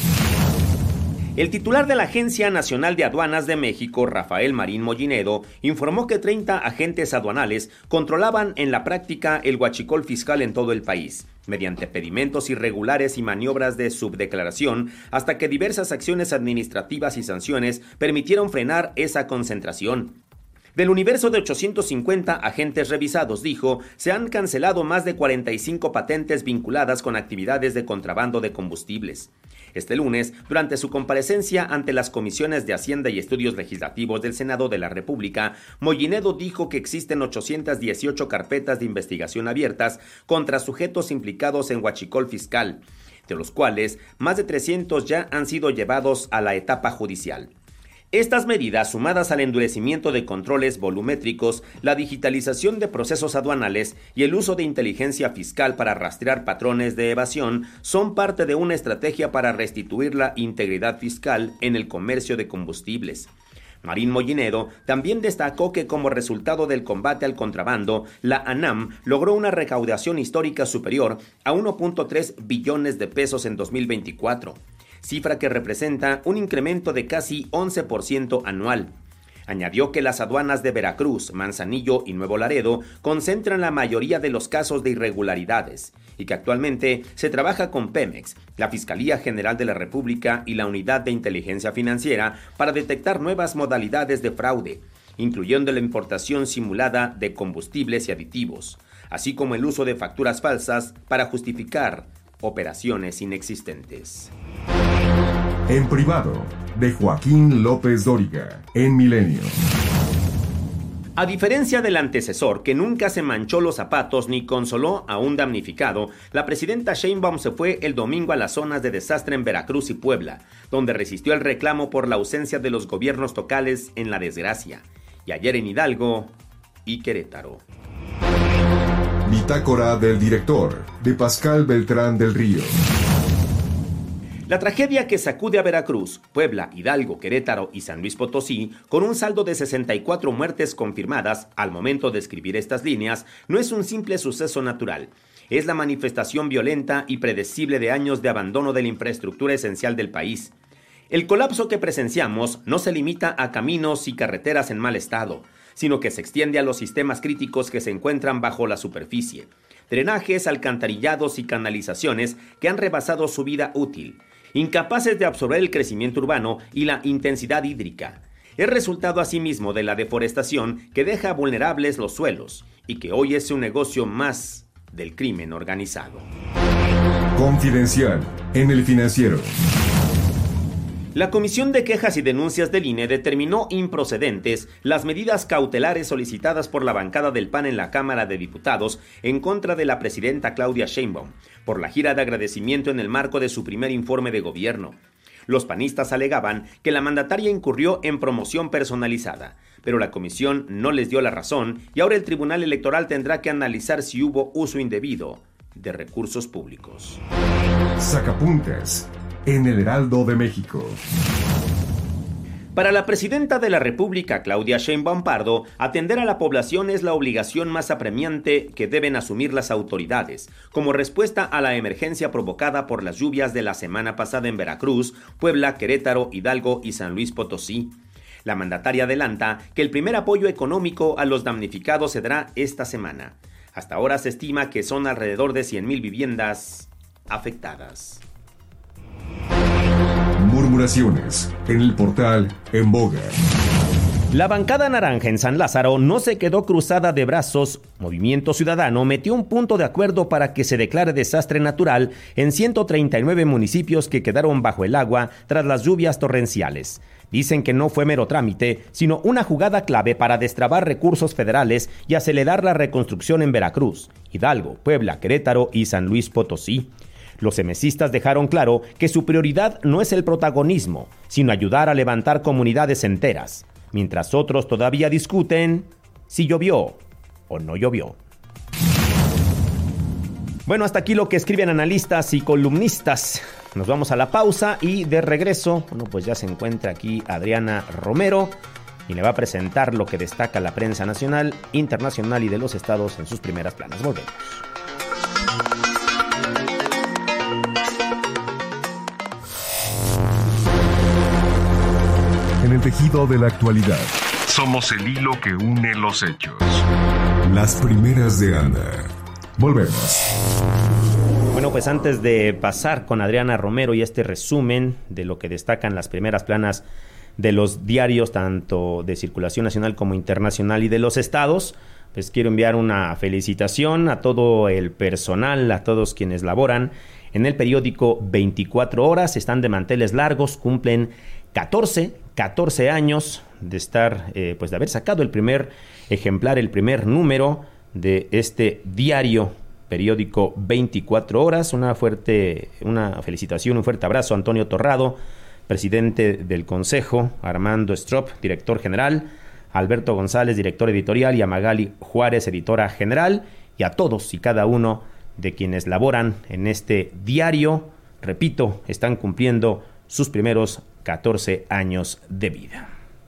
El titular de la Agencia Nacional de Aduanas de México, Rafael Marín Mollinedo, informó que treinta agentes aduanales controlaban en la práctica el huachicol fiscal en todo el país, mediante pedimentos irregulares y maniobras de subdeclaración, hasta que diversas acciones administrativas y sanciones permitieron frenar esa concentración. Del universo de ochocientos cincuenta agentes revisados, dijo, se han cancelado más de cuarenta y cinco patentes vinculadas con actividades de contrabando de combustibles. Este lunes, durante su comparecencia ante las comisiones de Hacienda y Estudios Legislativos del Senado de la República, Mollinedo dijo que existen ochocientas dieciocho carpetas de investigación abiertas contra sujetos implicados en huachicol fiscal, de los cuales más de trescientos ya han sido llevados a la etapa judicial. Estas medidas, sumadas al endurecimiento de controles volumétricos, la digitalización de procesos aduanales y el uso de inteligencia fiscal para rastrear patrones de evasión, son parte de una estrategia para restituir la integridad fiscal en el comercio de combustibles. Marín Mollinedo también destacó que como resultado del combate al contrabando, la ANAM logró una recaudación histórica superior a uno punto tres billones de pesos en dos mil veinticuatro. Cifra que representa un incremento de casi once por ciento anual. Añadió que las aduanas de Veracruz, Manzanillo y Nuevo Laredo concentran la mayoría de los casos de irregularidades y que actualmente se trabaja con Pemex, la Fiscalía General de la República y la Unidad de Inteligencia Financiera para detectar nuevas modalidades de fraude, incluyendo la importación simulada de combustibles y aditivos, así como el uso de facturas falsas para justificar operaciones inexistentes. En privado, de Joaquín López Dóriga, en Milenio. A diferencia del antecesor, que nunca se manchó los zapatos ni consoló a un damnificado, la presidenta Sheinbaum se fue el domingo a las zonas de desastre en Veracruz y Puebla, donde resistió el reclamo por la ausencia de los gobiernos locales en la desgracia, y ayer en Hidalgo y Querétaro. Bitácora del director, de Pascal Beltrán del Río. La tragedia que sacude a Veracruz, Puebla, Hidalgo, Querétaro y San Luis Potosí, con un saldo de sesenta y cuatro muertes confirmadas al momento de escribir estas líneas, no es un simple suceso natural. Es la manifestación violenta y predecible de años de abandono de la infraestructura esencial del país. El colapso que presenciamos no se limita a caminos y carreteras en mal estado, sino que se extiende a los sistemas críticos que se encuentran bajo la superficie. Drenajes, alcantarillados y canalizaciones que han rebasado su vida útil, incapaces de absorber el crecimiento urbano y la intensidad hídrica. Es resultado asimismo de la deforestación que deja vulnerables los suelos y que hoy es un negocio más del crimen organizado. Confidencial en El Financiero. La Comisión de Quejas y Denuncias del I N E determinó improcedentes las medidas cautelares solicitadas por la bancada del P A N en la Cámara de Diputados en contra de la presidenta Claudia Sheinbaum por la gira de agradecimiento en el marco de su primer informe de gobierno. Los panistas alegaban que la mandataria incurrió en promoción personalizada, pero la comisión no les dio la razón y ahora el Tribunal Electoral tendrá que analizar si hubo uso indebido de recursos públicos. Sacapuntas en el Heraldo de México. Para la presidenta de la República, Claudia Sheinbaum Pardo, atender a la población es la obligación más apremiante que deben asumir las autoridades, como respuesta a la emergencia provocada por las lluvias de la semana pasada en Veracruz, Puebla, Querétaro, Hidalgo y San Luis Potosí. La mandataria adelanta que el primer apoyo económico a los damnificados se dará esta semana. Hasta ahora se estima que son alrededor de cien mil viviendas afectadas. Murmuraciones en el portal En Boga. La bancada naranja en San Lázaro no se quedó cruzada de brazos. Movimiento Ciudadano metió un punto de acuerdo para que se declare desastre natural en ciento treinta y nueve municipios que quedaron bajo el agua tras las lluvias torrenciales. Dicen que no fue mero trámite, sino una jugada clave para destrabar recursos federales y acelerar la reconstrucción en Veracruz, Hidalgo, Puebla, Querétaro y San Luis Potosí. Los emesistas dejaron claro que su prioridad no es el protagonismo, sino ayudar a levantar comunidades enteras, mientras otros todavía discuten si llovió o no llovió. Bueno, hasta aquí lo que escriben analistas y columnistas. Nos vamos a la pausa y de regreso, bueno, pues ya se encuentra aquí Adriana Romero y le va a presentar lo que destaca la prensa nacional, internacional y de los estados en sus primeras planas. Volvemos. En el tejido de la actualidad, somos el hilo que une los hechos. Las primeras de Anda. Volvemos. Bueno, pues antes de pasar con Adriana Romero y este resumen de lo que destacan las primeras planas de los diarios, tanto de circulación nacional como internacional y de los estados, pues quiero enviar una felicitación a todo el personal, a todos quienes laboran en el periódico veinticuatro horas, están de manteles largos, cumplen catorce, catorce años de estar, eh, pues de haber sacado el primer ejemplar, el primer número de este diario periódico veinticuatro horas. Una fuerte, una felicitación, un fuerte abrazo a Antonio Torrado, presidente del Consejo, Armando Strop, director general, Alberto González, director editorial, y a Magali Juárez, editora general, y a todos y cada uno de quienes laboran en este diario. Repito, están cumpliendo sus primeros catorce años de vida.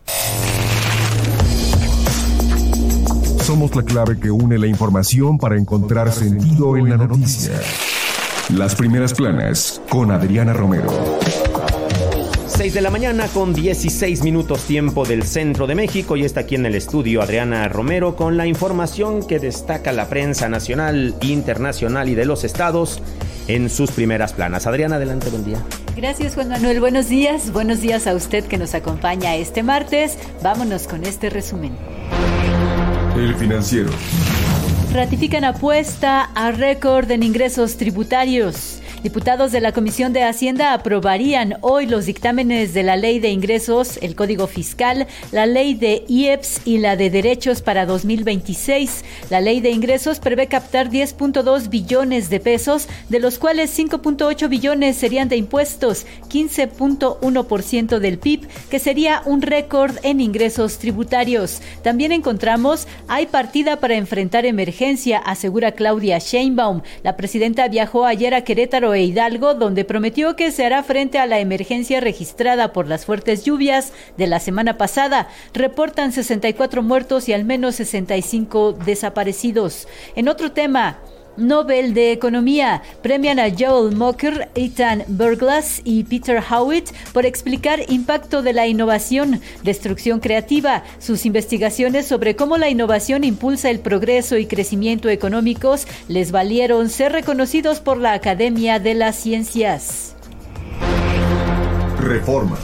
Somos la clave que une la información para encontrar sentido en la noticia. Las primeras planas con Adriana Romero. seis de la mañana con dieciséis minutos tiempo del centro de México, y está aquí en el estudio Adriana Romero con la información que destaca la prensa nacional, internacional y de los estados en sus primeras planas. Adriana, adelante, buen día. Gracias, Juan Manuel. Buenos días. Buenos días a usted que nos acompaña este martes. Vámonos con este resumen. El Financiero. Ratifican apuesta a récord en ingresos tributarios. Diputados de la Comisión de Hacienda aprobarían hoy los dictámenes de la Ley de Ingresos, el Código Fiscal, la Ley de I E P S y la de Derechos para dos mil veintiséis. La Ley de Ingresos prevé captar diez punto dos billones de pesos, de los cuales cinco punto ocho billones serían de impuestos, quince punto uno por ciento del P I B, que sería un récord en ingresos tributarios. También encontramos, hay partida para enfrentar emergencia, asegura Claudia Sheinbaum. La presidenta viajó ayer a Querétaro e Hidalgo, donde prometió que se hará frente a la emergencia registrada por las fuertes lluvias de la semana pasada. Reportan sesenta y cuatro muertos y al menos sesenta y cinco desaparecidos. En otro tema, Nobel de Economía. Premian a Joel Mocker, Ethan Berglas y Peter Howitt por explicar impacto de la innovación, destrucción creativa. Sus investigaciones sobre cómo la innovación impulsa el progreso y crecimiento económicos les valieron ser reconocidos por la Academia de las Ciencias. Reforma.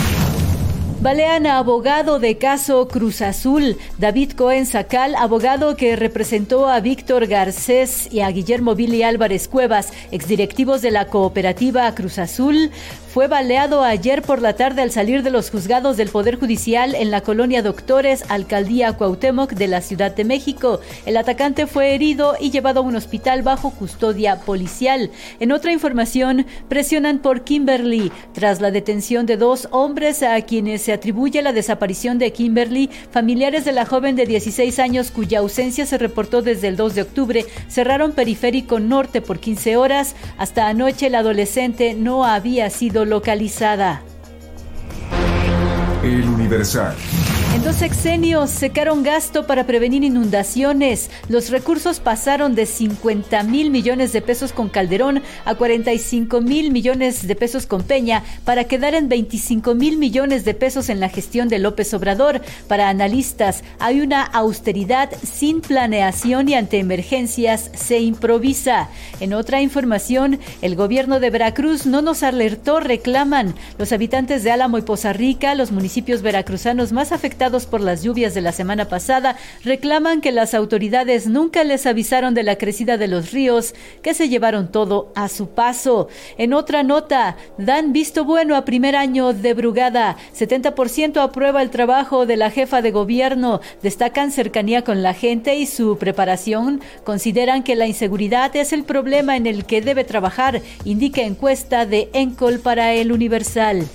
Balean a abogado de caso Cruz Azul. David Cohen Sacal, abogado que representó a Víctor Garcés y a Guillermo Billy Álvarez Cuevas, exdirectivos de la cooperativa Cruz Azul, fue baleado ayer por la tarde al salir de los juzgados del Poder Judicial en la colonia Doctores, Alcaldía Cuauhtémoc de la Ciudad de México. El atacante fue herido y llevado a un hospital bajo custodia policial. En otra información, presionan por Kimberly. Tras la detención de dos hombres a quienes se atribuye la desaparición de Kimberly, familiares de la joven de dieciséis años cuya ausencia se reportó desde el dos de octubre, cerraron Periférico Norte por quince horas. Hasta anoche la adolescente no había sido localizada. El Universal. En dos sexenios secaron gasto para prevenir inundaciones. Los recursos pasaron de cincuenta mil millones de pesos con Calderón a cuarenta y cinco mil millones de pesos con Peña, para quedar en veinticinco mil millones de pesos en la gestión de López Obrador. Para analistas, hay una austeridad sin planeación y ante emergencias se improvisa. En otra información, el gobierno de Veracruz no nos alertó, reclaman. Los habitantes de Álamo y Poza Rica, los municipios veracruzanos más afectados por las lluvias de la semana pasada, reclaman que las autoridades nunca les avisaron de la crecida de los ríos, que se llevaron todo a su paso. En otra nota, dan visto bueno a primer año de Brugada. setenta por ciento aprueba el trabajo de la jefa de gobierno. Destacan cercanía con la gente y su preparación. Consideran que la inseguridad es el problema en el que debe trabajar, indica encuesta de Encol para El Universal.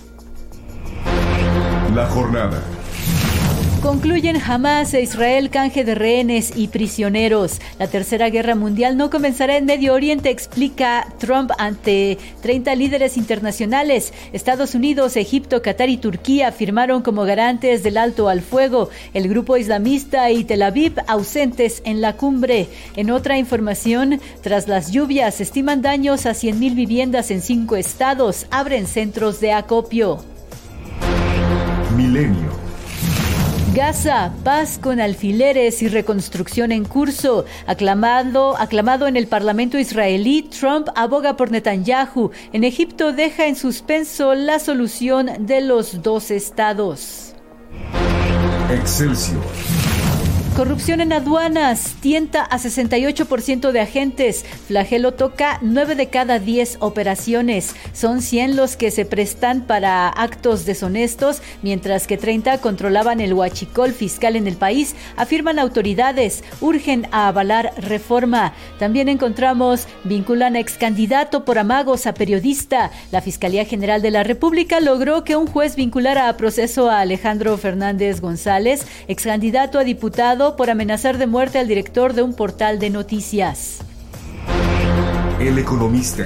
La jornada. Concluyen Hamás e Israel canje de rehenes y prisioneros. La tercera guerra mundial no comenzará en Medio Oriente, explica Trump ante treinta líderes internacionales. Estados Unidos, Egipto, Qatar y Turquía firmaron como garantes del alto al fuego. El grupo islamista y Tel Aviv ausentes en la cumbre. En otra información, tras las lluvias, estiman daños a cien mil viviendas en cinco estados. Abren centros de acopio. Milenio. Gaza, paz con alfileres y reconstrucción en curso. Aclamado, aclamado en el Parlamento israelí, Trump aboga por Netanyahu. En Egipto deja en suspenso la solución de los dos estados. Excelsior. Corrupción en aduanas tienta a sesenta y ocho por ciento de agentes. Flagelo toca nueve de cada diez operaciones. Son cien los que se prestan para actos deshonestos, mientras que treinta controlaban el huachicol fiscal en el país, afirman autoridades. Urgen a avalar reforma. También encontramos, vinculan a excandidato por amagos a periodista. La Fiscalía General de la República logró que un juez vinculara a proceso a Alejandro Fernández González, excandidato a diputado, por amenazar de muerte al director de un portal de noticias. El Economista.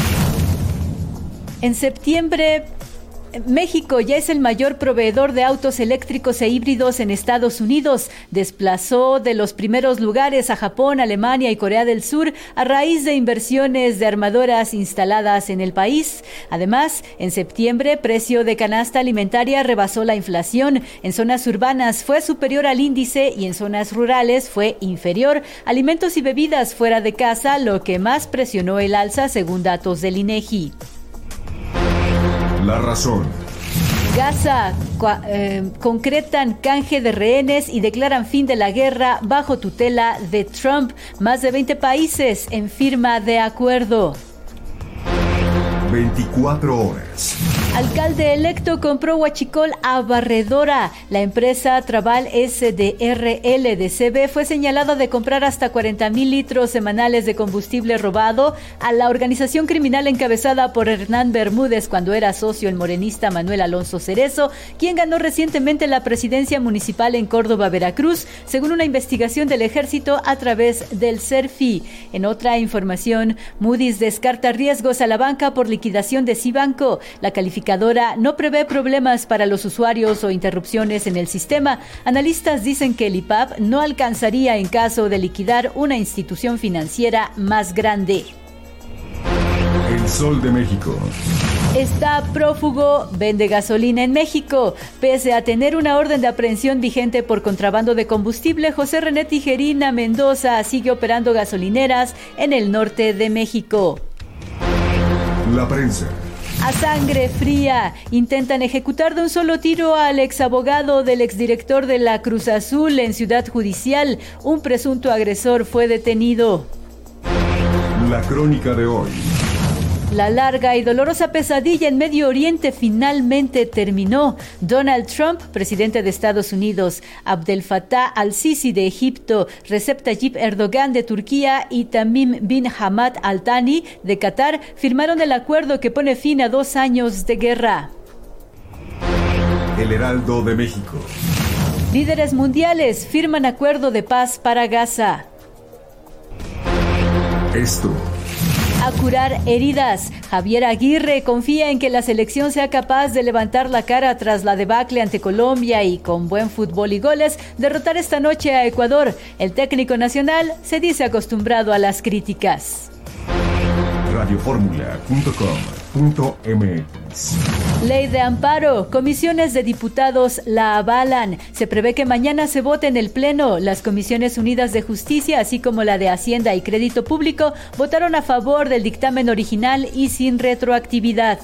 En septiembre, México ya es el mayor proveedor de autos eléctricos e híbridos en Estados Unidos. Desplazó de los primeros lugares a Japón, Alemania y Corea del Sur a raíz de inversiones de armadoras instaladas en el país. Además, en septiembre, precio de canasta alimentaria rebasó la inflación. En zonas urbanas fue superior al índice y en zonas rurales fue inferior. Alimentos y bebidas fuera de casa, lo que más presionó el alza según datos del INEGI. La razón. Gaza eh, concretan canje de rehenes y declaran fin de la guerra bajo tutela de Trump. Más de veinte países en firma de acuerdo. veinticuatro horas. Alcalde electo compró huachicol a Barredora. La empresa Trabal S D R L de C B fue señalada de comprar hasta cuarenta mil litros semanales de combustible robado a la organización criminal encabezada por Hernán Bermúdez cuando era socio el morenista Manuel Alonso Cerezo, quien ganó recientemente la presidencia municipal en Córdoba, Veracruz, según una investigación del ejército a través del CERFI. En otra información, Moody's descarta riesgos a la banca por liquidación de Cibanco. La calificación no prevé problemas para los usuarios o interrupciones en el sistema. Analistas dicen que el I P A B no alcanzaría en caso de liquidar una institución financiera más grande. El Sol de México. Está prófugo, vende gasolina en México. Pese a tener una orden de aprehensión vigente por contrabando de combustible, José René Tijerina Mendoza sigue operando gasolineras en el norte de México. La prensa. A sangre fría, intentan ejecutar de un solo tiro al exabogado del exdirector de la Cruz Azul en Ciudad Judicial. Un presunto agresor fue detenido. La crónica de hoy. La larga y dolorosa pesadilla en Medio Oriente finalmente terminó. Donald Trump, presidente de Estados Unidos, Abdel Fattah al-Sisi de Egipto, Recep Tayyip Erdogan de Turquía y Tamim bin Hamad Al Thani de Qatar firmaron el acuerdo que pone fin a dos años de guerra. El Heraldo de México. Líderes mundiales firman acuerdo de paz para Gaza. Esto a curar heridas. Javier Aguirre confía en que la selección sea capaz de levantar la cara tras la debacle ante Colombia y con buen fútbol y goles derrotar esta noche a Ecuador. El técnico nacional se dice acostumbrado a las críticas. radio fórmula punto com punto m x. Ley de amparo. Comisiones de diputados la avalan. Se prevé que mañana se vote en el Pleno. Las Comisiones Unidas de Justicia, así como la de Hacienda y Crédito Público, votaron a favor del dictamen original y sin retroactividad.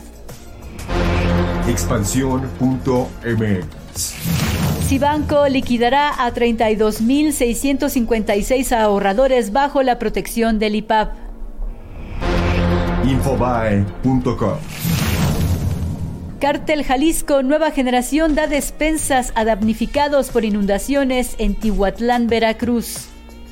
expansión punto m x. Cibanco liquidará a treinta y dos mil seiscientos cincuenta y seis ahorradores bajo la protección del I P A B. infobae punto com. Cártel Jalisco Nueva Generación da despensas a damnificados por inundaciones en Tihuatlán, Veracruz.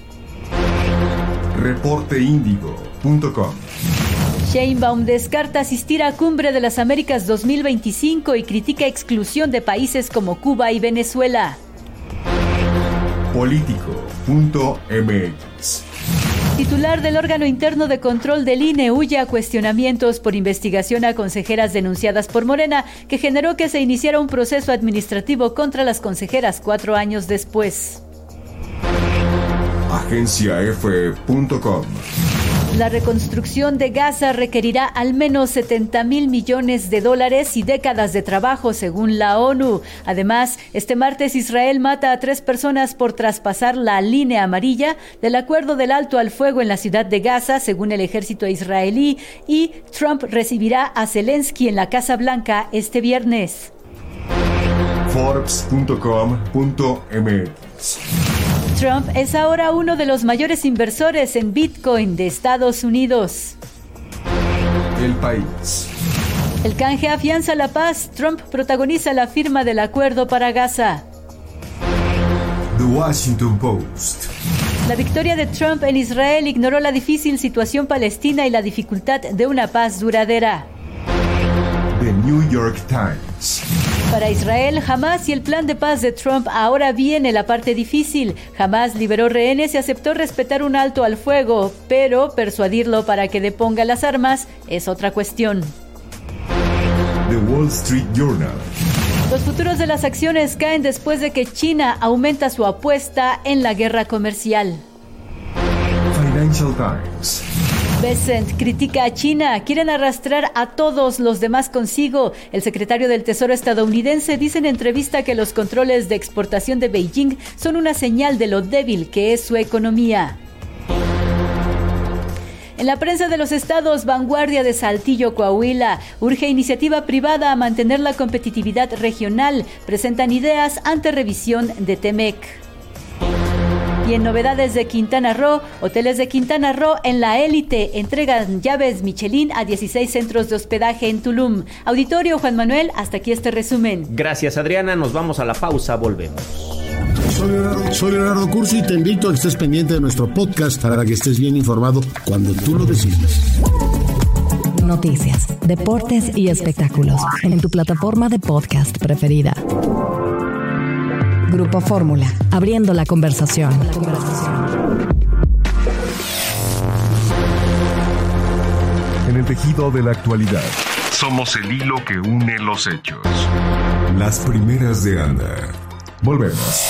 reporte índigo punto com. Sheinbaum descarta asistir a Cumbre de las Américas dos mil veinticinco y critica exclusión de países como Cuba y Venezuela. político punto m x. Titular del órgano interno de control del I N E huye a cuestionamientos por investigación a consejeras denunciadas por Morena, que generó que se iniciara un proceso administrativo contra las consejeras cuatro años después. agencia efe punto com. La reconstrucción de Gaza requerirá al menos setenta mil millones de dólares y décadas de trabajo, según la ONU. Además, este martes Israel mata a tres personas por traspasar la línea amarilla del acuerdo del alto al fuego en la ciudad de Gaza, según el ejército israelí, y Trump recibirá a Zelensky en la Casa Blanca este viernes. forbes punto com punto m x. Trump es ahora uno de los mayores inversores en Bitcoin de Estados Unidos. El País. El canje afianza la paz. Trump protagoniza la firma del acuerdo para Gaza. The Washington Post. La victoria de Trump en Israel ignoró la difícil situación palestina y la dificultad de una paz duradera. The New York Times. Para Israel, Hamás y el plan de paz de Trump. Ahora viene la parte difícil. Hamás liberó rehenes y aceptó respetar un alto al fuego, pero persuadirlo para que deponga las armas es otra cuestión. The Wall Street Journal. Los futuros de las acciones caen después de que China aumenta su apuesta en la guerra comercial. Financial Times. Bessent critica a China. Quieren arrastrar a todos los demás consigo. El secretario del Tesoro estadounidense dice en entrevista que los controles de exportación de Beijing son una señal de lo débil que es su economía. En la prensa de los estados, Vanguardia de Saltillo, Coahuila, urge iniciativa privada a mantener la competitividad regional. Presentan ideas ante revisión de Temec. Y en novedades de Quintana Roo, hoteles de Quintana Roo en la élite entregan llaves Michelin a dieciséis centros de hospedaje en Tulum. Auditorio Juan Manuel, hasta aquí este resumen. Gracias, Adriana. Nos vamos a la pausa. Volvemos. Soy Leonardo, soy Leonardo Cursi y te invito a que estés pendiente de nuestro podcast para que estés bien informado cuando tú lo decidas. Noticias, deportes y espectáculos en tu plataforma de podcast preferida. Grupo Fórmula, abriendo la conversación. En el tejido de la actualidad, somos el hilo que une los hechos. Las primeras de Anda. Volvemos.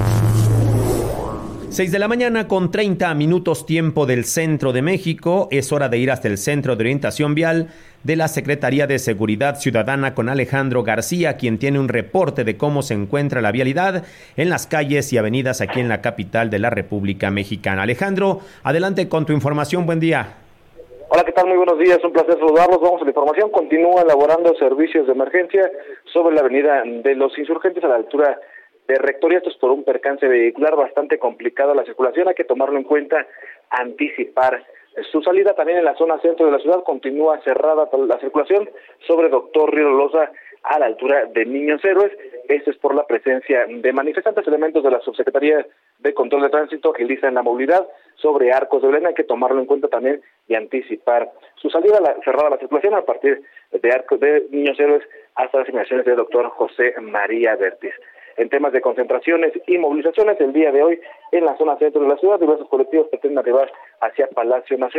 seis de la mañana con treinta minutos tiempo del centro de México. Es hora de ir hasta el Centro de Orientación Vial de la Secretaría de Seguridad Ciudadana con Alejandro García, quien tiene un reporte de cómo se encuentra la vialidad en las calles y avenidas aquí en la capital de la República Mexicana. Alejandro, adelante con tu información. Buen día. Hola, ¿qué tal? Muy buenos días, un placer saludarlos. Vamos a la información. Continúa elaborando servicios de emergencia sobre la avenida de los Insurgentes a la altura de Rectoría. Esto es por un percance vehicular bastante complicado la circulación, hay que tomarlo en cuenta, anticipar su salida. También en la zona centro de la ciudad continúa cerrada la circulación sobre Doctor Río Loza a la altura de Niños Héroes. Esto es por la presencia de manifestantes. Elementos de la Subsecretaría de Control de Tránsito agilizan la movilidad sobre Arcos de Belén. Hay que tomarlo en cuenta también y anticipar su salida. La, cerrada la circulación a partir de Arcos de Niños Héroes hasta las inmediaciones del Doctor José María Vértiz. En temas de concentraciones y movilizaciones, el día de hoy en la zona centro de la ciudad, diversos colectivos pretenden arribar hacia Palacio Nacional.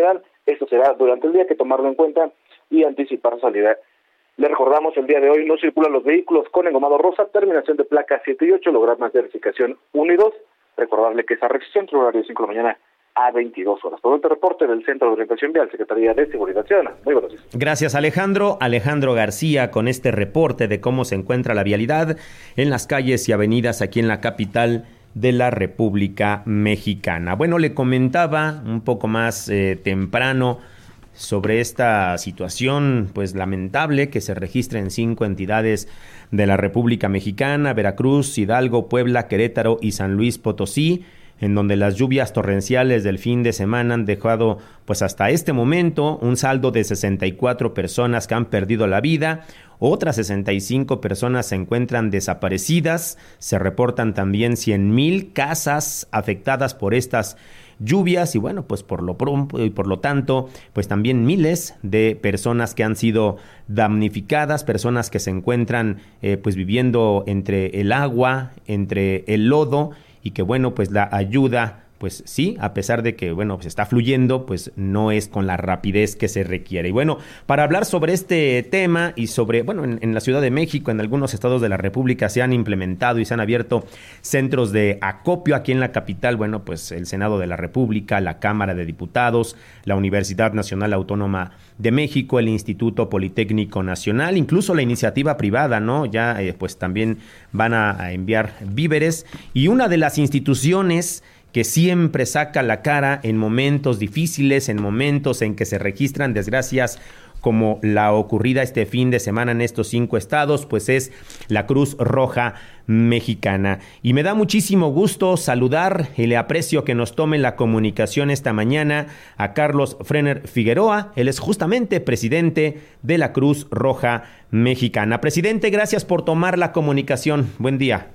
Esto será durante el día, que tomarlo en cuenta y anticipar su salida. Le recordamos, el día de hoy no circulan los vehículos con engomado rosa, terminación de placa siete y ocho, lograr más verificación uno y dos. Recordarle que esa restricción entre horario de cinco de la mañana a veintidós horas. Todo este reporte del Centro de Orientación Vial, Secretaría de Seguridad Ciudadana. Muy buenos días. Gracias, Alejandro. Alejandro García con este reporte de cómo se encuentra la vialidad en las calles y avenidas aquí en la capital de la República Mexicana. Bueno, le comentaba un poco más eh, temprano sobre esta situación pues lamentable que se registra en cinco entidades de la República Mexicana: Veracruz, Hidalgo, Puebla, Querétaro y San Luis Potosí, en donde las lluvias torrenciales del fin de semana han dejado pues hasta este momento un saldo de sesenta y cuatro personas que han perdido la vida. Otras sesenta y cinco personas se encuentran desaparecidas. Se reportan también cien mil casas afectadas por estas lluvias y bueno, pues por lo pronto y por lo tanto, pues también miles de personas que han sido damnificadas, personas que se encuentran eh, pues viviendo entre el agua, entre el lodo, y que bueno, pues la ayuda, pues sí, a pesar de que, bueno, pues está fluyendo, pues no es con la rapidez que se requiere. Y bueno, para hablar sobre este tema y sobre, bueno, en, en la Ciudad de México, en algunos estados de la República se han implementado y se han abierto centros de acopio. Aquí en la capital, bueno, pues el Senado de la República, la Cámara de Diputados, la Universidad Nacional Autónoma de México, el Instituto Politécnico Nacional, incluso la iniciativa privada, ¿no? Ya eh, pues también van a, a enviar víveres, y una de las instituciones que siempre saca la cara en momentos difíciles, en momentos en que se registran desgracias como la ocurrida este fin de semana en estos cinco estados, pues es la Cruz Roja Mexicana. Y me da muchísimo gusto saludar y le aprecio que nos tome la comunicación esta mañana a Carlos Frener Figueroa. Él es justamente presidente de la Cruz Roja Mexicana. Presidente, gracias por tomar la comunicación. Buen día.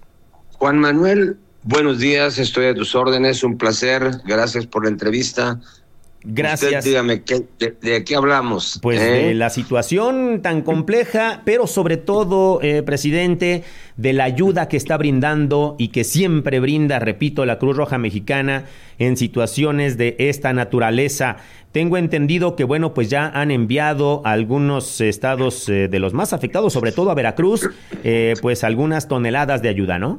Juan Manuel, buenos días, estoy a tus órdenes, un placer, gracias por la entrevista. Gracias. Usted dígame, ¿qué, de, ¿de qué hablamos? Pues ¿Eh? de la situación tan compleja, pero sobre todo, eh, presidente, de la ayuda que está brindando y que siempre brinda, repito, la Cruz Roja Mexicana en situaciones de esta naturaleza. Tengo entendido que, bueno, pues ya han enviado a algunos estados eh, de los más afectados, sobre todo a Veracruz, eh, pues algunas toneladas de ayuda, ¿no?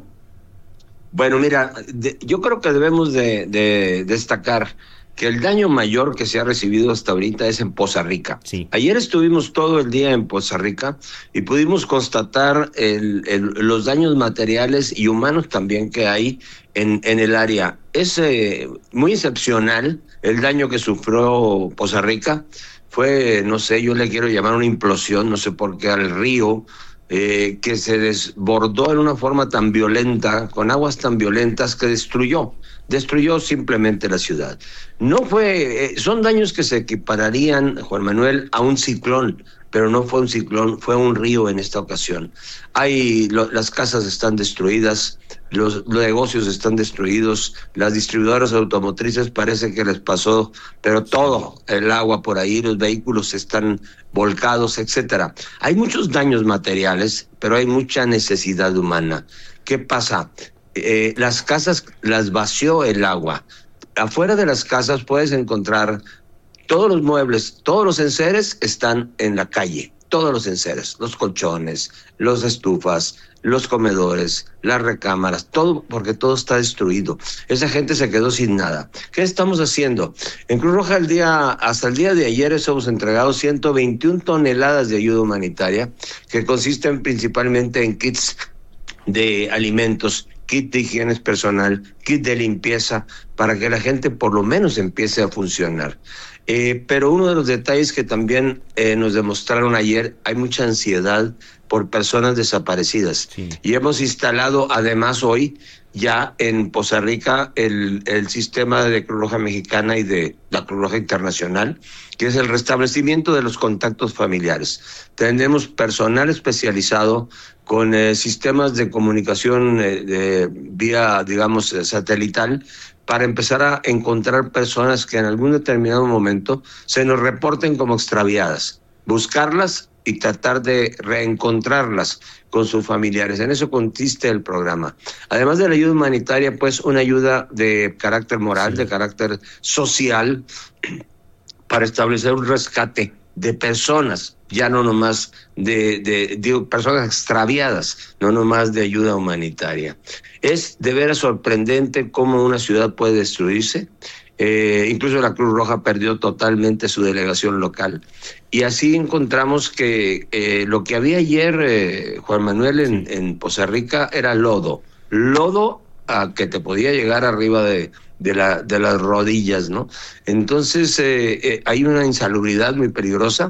Bueno, mira, de, yo creo que debemos de, de destacar que el daño mayor que se ha recibido hasta ahorita es en Poza Rica. Sí. Ayer estuvimos todo el día en Poza Rica y pudimos constatar el, el, los daños materiales y humanos también que hay en, en el área. Es eh, muy excepcional el daño que sufrió Poza Rica. Fue, no sé, yo le quiero llamar una implosión, no sé por qué, al río, eh, que se desbordó en una forma tan violenta, con aguas tan violentas que destruyó. Destruyó simplemente la ciudad. No fue, eh, son daños que se equipararían, Juan Manuel, a un ciclón, pero no fue un ciclón, fue un río en esta ocasión. Hay, lo, las casas están destruidas, los, los negocios están destruidos, las distribuidoras automotrices parece que les pasó, pero todo el agua por ahí, los vehículos están volcados, etcétera. Hay muchos daños materiales, pero hay mucha necesidad humana. ¿Qué pasa? Eh, las casas las vació el agua. Afuera de las casas puedes encontrar todos los muebles, todos los enseres están en la calle, todos los enseres, los colchones, los estufas, los comedores, las recámaras, todo, porque todo está destruido. Esa gente se quedó sin nada. ¿Qué estamos haciendo? En Cruz Roja el día, hasta el día de ayer hemos entregado ciento veintiuna toneladas de ayuda humanitaria, que consisten principalmente en kits de alimentos, kit de higiene personal, kit de limpieza, para que la gente por lo menos empiece a funcionar. Eh, pero uno de los detalles que también eh, nos demostraron ayer, hay mucha ansiedad por personas desaparecidas. Sí. Y hemos instalado además hoy ya en Poza Rica el, el sistema de Cruz Roja Mexicana y de la Cruz Roja Internacional, que es el restablecimiento de los contactos familiares. Tenemos personal especializado con eh, sistemas de comunicación eh, de vía, digamos, eh, satelital, para empezar a encontrar personas que en algún determinado momento se nos reporten como extraviadas, buscarlas y tratar de reencontrarlas con sus familiares. En eso consiste el programa. Además de la ayuda humanitaria, pues una ayuda de carácter moral, sí. de carácter social, para establecer un rescate de personas, ya no nomás de, de, de personas extraviadas, no nomás de ayuda humanitaria. Es de veras sorprendente cómo una ciudad puede destruirse. Eh, incluso la Cruz Roja perdió totalmente su delegación local. Y así encontramos que eh, lo que había ayer, eh, Juan Manuel, en, en Poza Rica era lodo. Lodo a que te podía llegar arriba de, de, la, de las rodillas, ¿no? Entonces eh, eh, hay una insalubridad muy peligrosa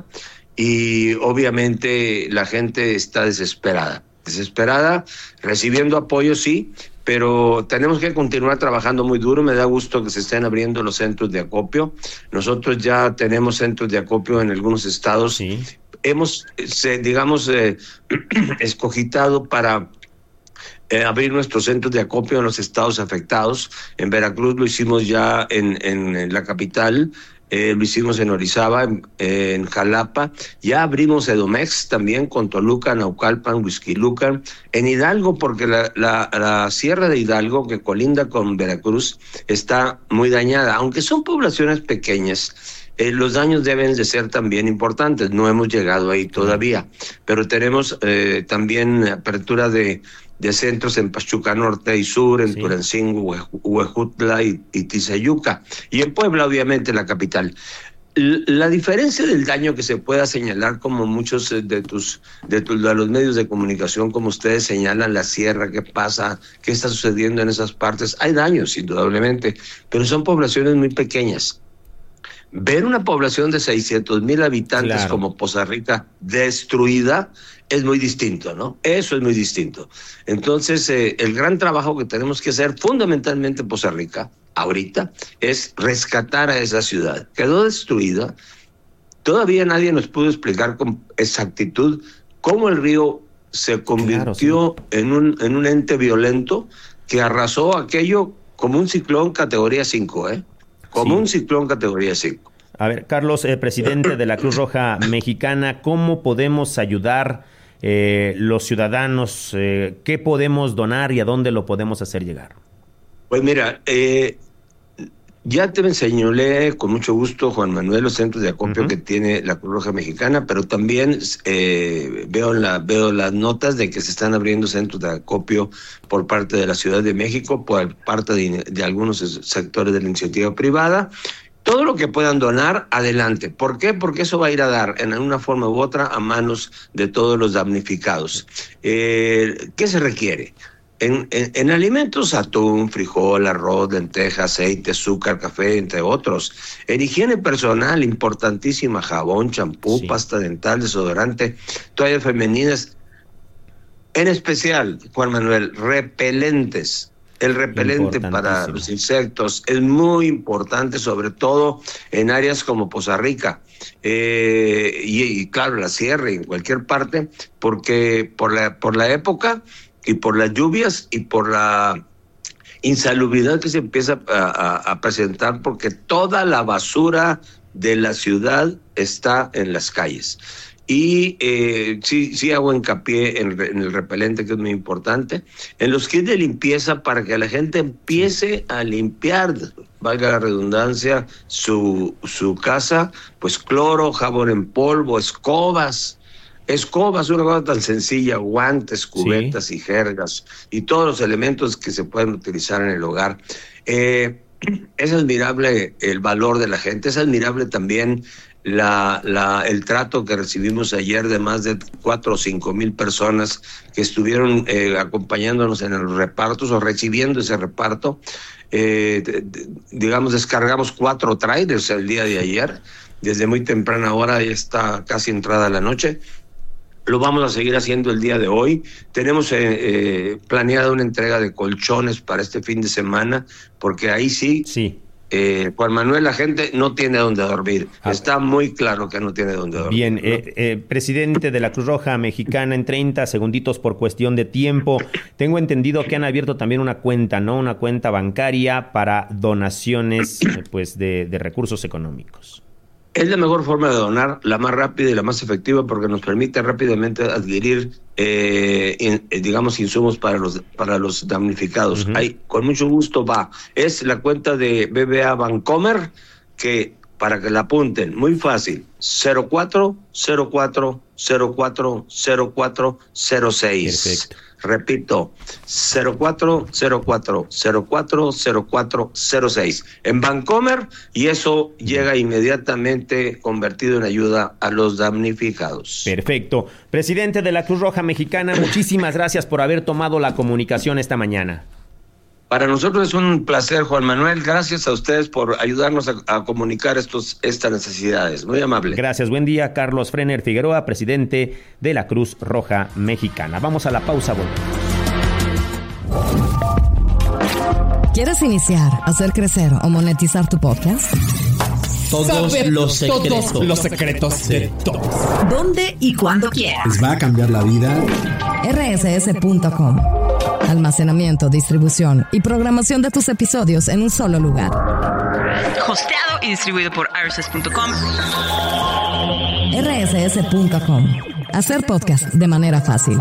y obviamente la gente está desesperada. Desesperada, recibiendo apoyo, sí, pero tenemos que continuar trabajando muy duro. Me da gusto que se estén abriendo los centros de acopio. Nosotros ya tenemos centros de acopio en algunos estados. Sí. Hemos, se, digamos, eh, escogitado para eh, abrir nuestros centros de acopio en los estados afectados. En Veracruz lo hicimos ya en, en, en la capital. Eh, lo hicimos en Orizaba, en, eh, en Jalapa, ya abrimos Edomex también con Toluca, Naucalpan, Huixquilucan, en Hidalgo, porque la, la, la Sierra de Hidalgo, que colinda con Veracruz, está muy dañada, aunque son poblaciones pequeñas. Eh, los daños deben de ser también importantes, no hemos llegado ahí todavía, pero tenemos eh, también apertura de de centros en Pachuca Norte y Sur, en sí. Tulancingo, Huejutla y, y Tizayuca, y en Puebla, obviamente, la capital. L- la diferencia del daño que se pueda señalar, como muchos de tus, de tus de los medios de comunicación, como ustedes señalan, la sierra, qué pasa, qué está sucediendo en esas partes, hay daños, indudablemente, pero son poblaciones muy pequeñas. Ver una población de seiscientos mil habitantes claro. como Poza Rica destruida es muy distinto, ¿no? Eso es muy distinto. Entonces, eh, el gran trabajo que tenemos que hacer fundamentalmente en Poza Rica, ahorita, es rescatar a esa ciudad. Quedó destruida. Todavía nadie nos pudo explicar con exactitud cómo el río se convirtió claro, sí. en, un, en un ente violento que arrasó aquello como un ciclón categoría cinco, ¿eh? Como sí. un ciclón categoría cinco. A ver, Carlos, eh, presidente de la Cruz Roja Mexicana, ¿cómo podemos ayudar eh, los ciudadanos? Eh, ¿Qué podemos donar y a dónde lo podemos hacer llegar? Pues mira, eh, ya te señalé con mucho gusto, Juan Manuel, los centros de acopio uh-huh. que tiene la Cruz Roja Mexicana, pero también eh, veo, la, veo las notas de que se están abriendo centros de acopio por parte de la Ciudad de México, por parte de, de algunos sectores de la iniciativa privada. Todo lo que puedan donar, adelante. ¿Por qué? Porque eso va a ir a dar, en una forma u otra, a manos de todos los damnificados. Eh, ¿Qué se requiere? En, en, en alimentos, atún, frijol, arroz, lentejas, aceite, azúcar, café, entre otros. En higiene personal, importantísima, jabón, champú, sí. pasta dental, desodorante, toallas femeninas. En especial, Juan Manuel, repelentes. El repelente para los insectos es muy importante, sobre todo en áreas como Poza Rica, eh, y, y claro, la sierra y en cualquier parte, porque por la, por la época y por las lluvias y por la insalubridad que se empieza a, a, a presentar, porque toda la basura de la ciudad está en las calles. Y eh, sí, sí hago hincapié en, en el repelente, que es muy importante, en los kits de limpieza para que la gente empiece a limpiar, valga la redundancia, su, su casa, pues cloro, jabón en polvo, escobas, escobas, una cosa tan sencilla, guantes, cubetas sí. y jergas, y todos los elementos que se pueden utilizar en el hogar. Eh, es admirable el valor de la gente, es admirable también La, la, el trato que recibimos ayer de más de cuatro o cinco mil personas que estuvieron eh, acompañándonos en los repartos o recibiendo ese reparto. Eh, de, de, digamos, descargamos cuatro trailers el día de ayer, desde muy temprana hora, ya está casi entrada la noche. Lo vamos a seguir haciendo el día de hoy. Tenemos eh, eh, planeada una entrega de colchones para este fin de semana, porque ahí sí... Sí. Eh, Juan Manuel, la gente no tiene dónde dormir. Ah, Está muy claro que no tiene dónde dormir. Bien, ¿no? eh, eh, presidente de la Cruz Roja Mexicana, en treinta segunditos por cuestión de tiempo, tengo entendido que han abierto también una cuenta, ¿no? Una cuenta bancaria para donaciones eh, pues de, de recursos económicos. Es la mejor forma de donar, la más rápida y la más efectiva, porque nos permite rápidamente adquirir, eh, in, digamos, insumos para los para los damnificados. Uh-huh. Ahí, con mucho gusto va. Es la cuenta de B B A Bancomer, que para que la apunten, muy fácil, cero cuatro cero cuatro cero cuatro cero cuatro cero seis. Perfecto. Repito, cero cuatro cero cuatro cero cuatro cero cuatro cero seis en Bancomer, y eso llega inmediatamente convertido en ayuda a los damnificados. Perfecto. Presidente de la Cruz Roja Mexicana, muchísimas gracias por haber tomado la comunicación esta mañana. Para nosotros es un placer, Juan Manuel. Gracias a ustedes por ayudarnos a, a comunicar estos, estas necesidades. Muy amable. Gracias. Buen día, Carlos Frener Figueroa, presidente de la Cruz Roja Mexicana. Vamos a la pausa. ¿Quieres iniciar, hacer crecer o monetizar tu podcast? Todos Saber los secretos. Todos los secretos de todos. ¿Dónde y cuándo quieras? ¿Les va a cambiar la vida? R S S punto com. Almacenamiento, distribución y programación de tus episodios en un solo lugar. Hosteado y distribuido por R S S punto com. R S S punto com. Hacer podcast de manera fácil.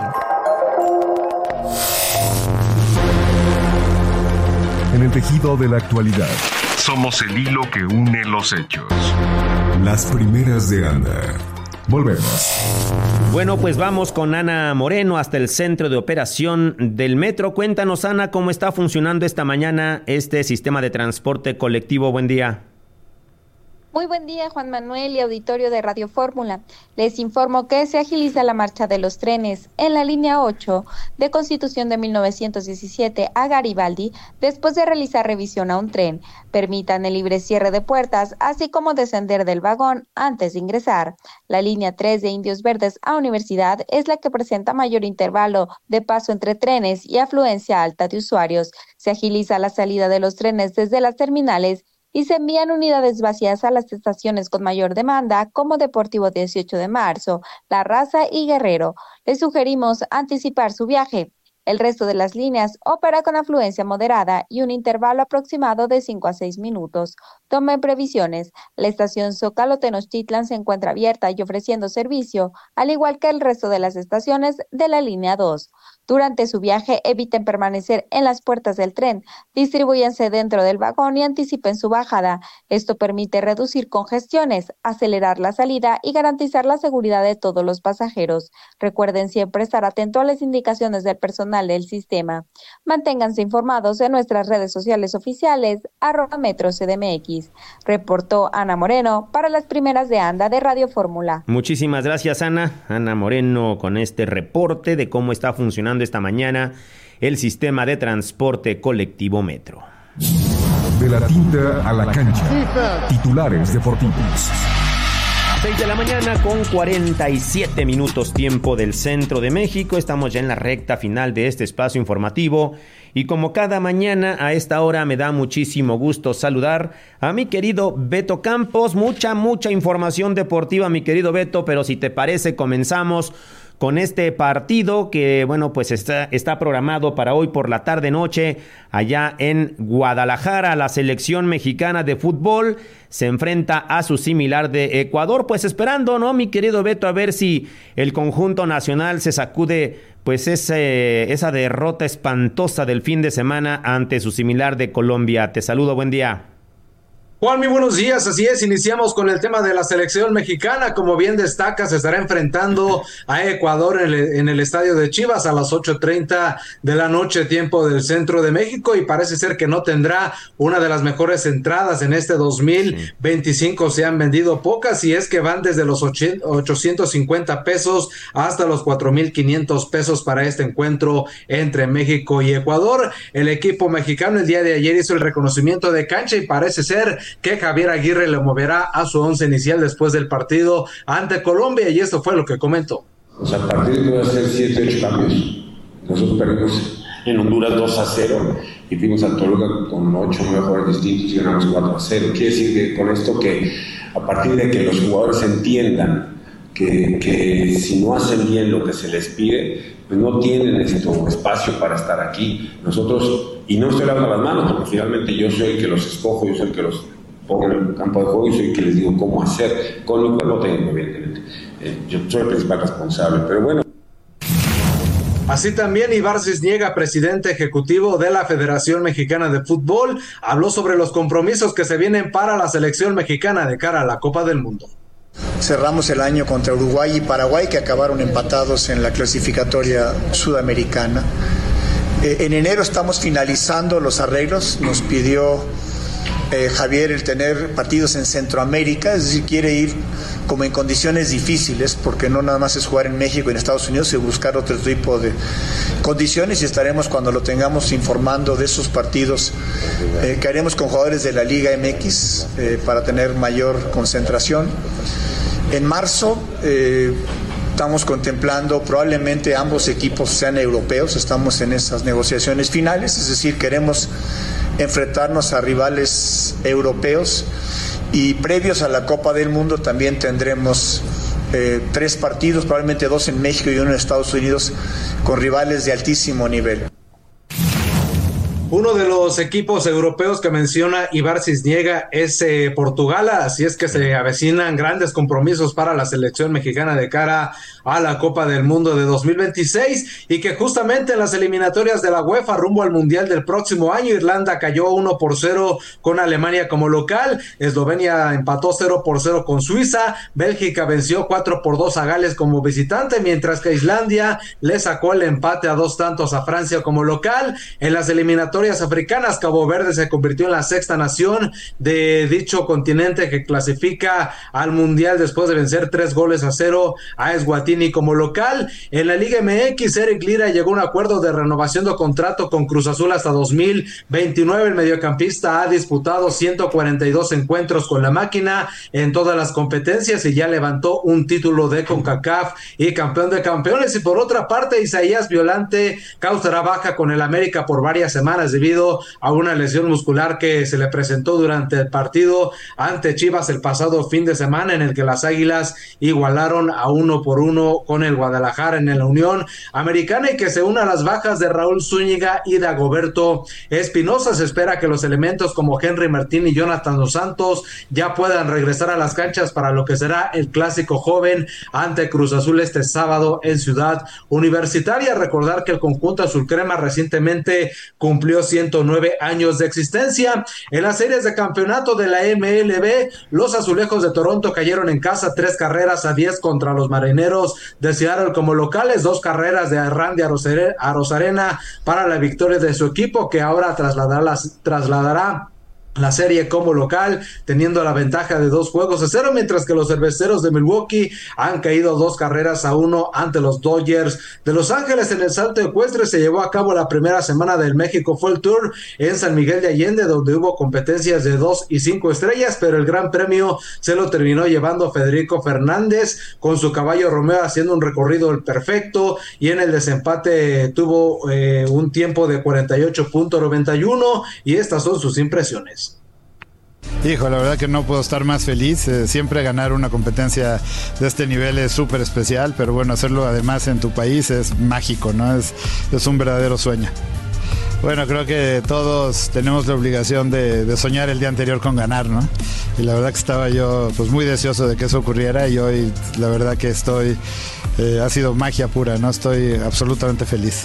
En el tejido de la actualidad, somos el hilo que une los hechos. Las primeras de Anda. Volvemos. Bueno, pues vamos con Ana Moreno hasta el centro de operación del metro. Cuéntanos, Ana, cómo está funcionando esta mañana este sistema de transporte colectivo. Buen día. Muy buen día, Juan Manuel y auditorio de Radio Fórmula. Les informo que se agiliza la marcha de los trenes en la línea ocho de Constitución de mil novecientos diecisiete a Garibaldi después de realizar revisión a un tren. Permitan el libre cierre de puertas, así como descender del vagón antes de ingresar. La línea tres de Indios Verdes a Universidad es la que presenta mayor intervalo de paso entre trenes y afluencia alta de usuarios. Se agiliza la salida de los trenes desde las terminales y se envían unidades vacías a las estaciones con mayor demanda, como Deportivo dieciocho de marzo, La Raza y Guerrero. Les sugerimos anticipar su viaje. El resto de las líneas opera con afluencia moderada y un intervalo aproximado de cinco a seis minutos. Tomen previsiones. La estación Zócalo Tenochtitlan se encuentra abierta y ofreciendo servicio, al igual que el resto de las estaciones de la línea dos. Durante su viaje, eviten permanecer en las puertas del tren, distribúyanse dentro del vagón y anticipen su bajada. Esto permite reducir congestiones, acelerar la salida y garantizar la seguridad de todos los pasajeros. Recuerden siempre estar atento a las indicaciones del personal del sistema. Manténganse informados en nuestras redes sociales oficiales, arroba Metro C D M X. Reportó Ana Moreno para las primeras de Anda de Radio Fórmula. Muchísimas gracias, Ana. Ana Moreno con este reporte de cómo está funcionando esta mañana el sistema de transporte colectivo Metro. De la tinta a la cancha. Titulares deportivos. seis de la mañana con cuarenta y siete minutos tiempo del centro de México. Estamos ya en la recta final de este espacio informativo y como cada mañana a esta hora me da muchísimo gusto saludar a mi querido Beto Campos. Mucha, mucha información deportiva, mi querido Beto, pero si te parece comenzamos con este partido que, bueno, pues está, está programado para hoy por la tarde-noche allá en Guadalajara. La selección mexicana de fútbol se enfrenta a su similar de Ecuador, pues esperando, ¿no, mi querido Beto, a ver si el conjunto nacional se sacude pues ese, esa derrota espantosa del fin de semana ante su similar de Colombia. Te saludo, buen día. Juan, muy buenos días, así es, iniciamos con el tema de la selección mexicana, como bien destaca, se estará enfrentando a Ecuador en el, en el estadio de Chivas a las ocho treinta de la noche, tiempo del centro de México, y parece ser que no tendrá una de las mejores entradas en este dos mil veinticinco, se han vendido pocas, y es que van desde los ochocientos cincuenta pesos hasta los cuatro mil quinientos pesos para este encuentro entre México y Ecuador. El equipo mexicano el día de ayer hizo el reconocimiento de cancha y parece ser que Javier Aguirre le moverá a su once inicial después del partido ante Colombia, y esto fue lo que comentó. O sea, el partido puede hacer siete, ocho cambios. Nosotros perdimos en Honduras dos a cero y fuimos a Toluca con ocho, nueve jugadores distintos y ganamos cuatro a cero. Quiere decir que con esto que a partir de que los jugadores entiendan que, que si no hacen bien lo que se les pide, pues no tienen esto, espacio para estar aquí. Nosotros, y no estoy lavando las manos, porque finalmente yo soy el que los escojo, yo soy el que los pongo en el campo de juego y soy el que les digo cómo hacer. Con mi cuerpo técnico, evidentemente. Eh, yo soy el principal responsable, pero bueno. Así también Ibar Cisniega, presidente ejecutivo de la Federación Mexicana de Fútbol, habló sobre los compromisos que se vienen para la selección mexicana de cara a la Copa del Mundo. Cerramos el año contra Uruguay y Paraguay, que acabaron empatados en la clasificatoria sudamericana. Eh, en enero estamos finalizando los arreglos. Nos pidió eh, Javier el tener partidos en Centroamérica, es decir, quiere ir como en condiciones difíciles, porque no nada más es jugar en México y en Estados Unidos, sino buscar otro tipo de condiciones, y estaremos, cuando lo tengamos, informando de esos partidos eh, que haremos con jugadores de la Liga M X eh, para tener mayor concentración. En marzo eh, estamos contemplando, probablemente ambos equipos sean europeos, estamos en esas negociaciones finales, es decir, queremos enfrentarnos a rivales europeos, y previos a la Copa del Mundo también tendremos eh, tres partidos, probablemente dos en México y uno en Estados Unidos, con rivales de altísimo nivel. Uno de los equipos europeos que menciona Ibar Cisniega es eh, Portugal, así es que se avecinan grandes compromisos para la selección mexicana de cara a la Copa del Mundo de dos mil veintiséis, y que justamente en las eliminatorias de la UEFA rumbo al Mundial del próximo año, Irlanda cayó uno por cero con Alemania como local, Eslovenia empató cero por cero con Suiza, Bélgica venció cuatro por dos a Gales como visitante, mientras que Islandia le sacó el empate a dos tantos a Francia como local. En las eliminatorias africanas, Cabo Verde se convirtió en la sexta nación de dicho continente que clasifica al Mundial después de vencer tres goles a cero a Eswatini como local. En la Liga M X, Eric Lira llegó a un acuerdo de renovación de contrato con Cruz Azul hasta dos mil veintinueve. El mediocampista ha disputado ciento cuarenta y dos encuentros con la máquina en todas las competencias y ya levantó un título de CONCACAF y campeón de campeones. Y por otra parte, Isaías Violante causará baja con el América por varias semanas debido a una lesión muscular que se le presentó durante el partido ante Chivas el pasado fin de semana, en el que las Águilas igualaron a uno por uno con el Guadalajara en la Unión Americana, y que se una a las bajas de Raúl Zúñiga y Dagoberto Espinosa. Se espera que los elementos como Henry Martín y Jonathan Dos Santos ya puedan regresar a las canchas para lo que será el clásico joven ante Cruz Azul este sábado en Ciudad Universitaria. Recordar que el conjunto azul crema recientemente cumplió ciento nueve años de existencia. En las series de campeonato de la M L B, los Azulejos de Toronto cayeron en casa tres carreras a diez contra los Marineros de Seattle como locales, dos carreras de Randy Arozarena para la victoria de su equipo, que ahora trasladará, las, trasladará la serie como local, teniendo la ventaja de dos juegos a cero, mientras que los cerveceros de Milwaukee han caído dos carreras a uno ante los Dodgers de Los Ángeles. En el salto ecuestre se llevó a cabo la primera semana del México Fall Tour en San Miguel de Allende, donde hubo competencias de dos y cinco estrellas, pero el gran premio se lo terminó llevando Federico Fernández con su caballo Romeo, haciendo un recorrido perfecto, y en el desempate tuvo eh, un tiempo de cuarenta y ocho punto noventa y uno, y estas son sus impresiones. Hijo, la verdad que no puedo estar más feliz. Eh, siempre ganar una competencia de este nivel es súper especial, pero bueno, hacerlo además en tu país es mágico, ¿no? Es, es un verdadero sueño. Bueno, creo que todos tenemos la obligación de, de soñar el día anterior con ganar, ¿no? Y la verdad que estaba yo pues muy deseoso de que eso ocurriera, y hoy la verdad que estoy, eh, ha sido magia pura, ¿no? Estoy absolutamente feliz.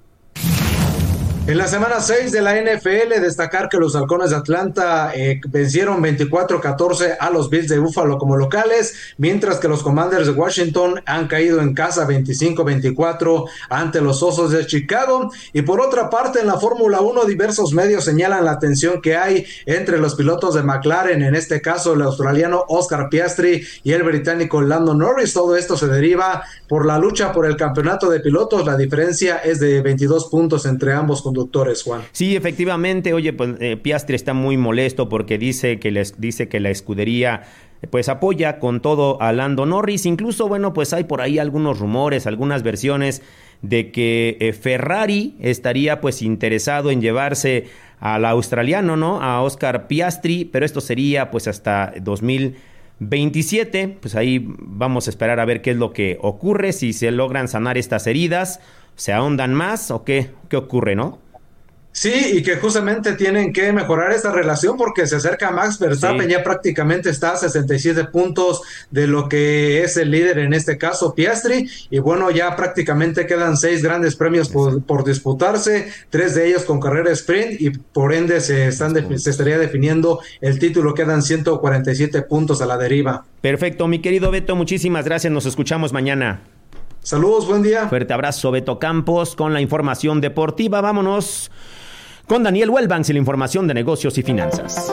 En la semana seis de la N F L, destacar que los Halcones de Atlanta eh, vencieron veinticuatro a catorce a los Bills de Buffalo como locales, mientras que los Commanders de Washington han caído en casa veinticinco a veinticuatro ante los Osos de Chicago. Y por otra parte, en la Fórmula uno, diversos medios señalan la tensión que hay entre los pilotos de McLaren, en este caso el australiano Oscar Piastri y el británico Lando Norris. Todo esto se deriva por la lucha por el campeonato de pilotos. La diferencia es de veintidós puntos entre ambos conductores, Juan. Sí, efectivamente. Oye, pues eh, Piastri está muy molesto porque dice que les dice que la escudería pues apoya con todo a Lando Norris. Incluso, bueno, pues hay por ahí algunos rumores, algunas versiones de que eh, Ferrari estaría pues interesado en llevarse al australiano, ¿no? A Oscar Piastri, pero esto sería pues hasta dos mil veintisiete. Pues ahí vamos a esperar a ver qué es lo que ocurre, si se logran sanar estas heridas, se ahondan más o qué, qué ocurre, ¿no? Sí, y que justamente tienen que mejorar esta relación porque se acerca Max Verstappen, sí. Ya prácticamente está a sesenta y siete puntos de lo que es el líder, en este caso Piastri, y bueno, ya prácticamente quedan seis grandes premios por, por disputarse, tres de ellos con carrera sprint, y por ende se, están de, se estaría definiendo el título, quedan ciento cuarenta y siete puntos a la deriva. Perfecto, mi querido Beto, muchísimas gracias, nos escuchamos mañana. Saludos, buen día. Fuerte abrazo, Beto Campos, con la información deportiva. Vámonos con Daniel Wellbanks y la información de negocios y finanzas.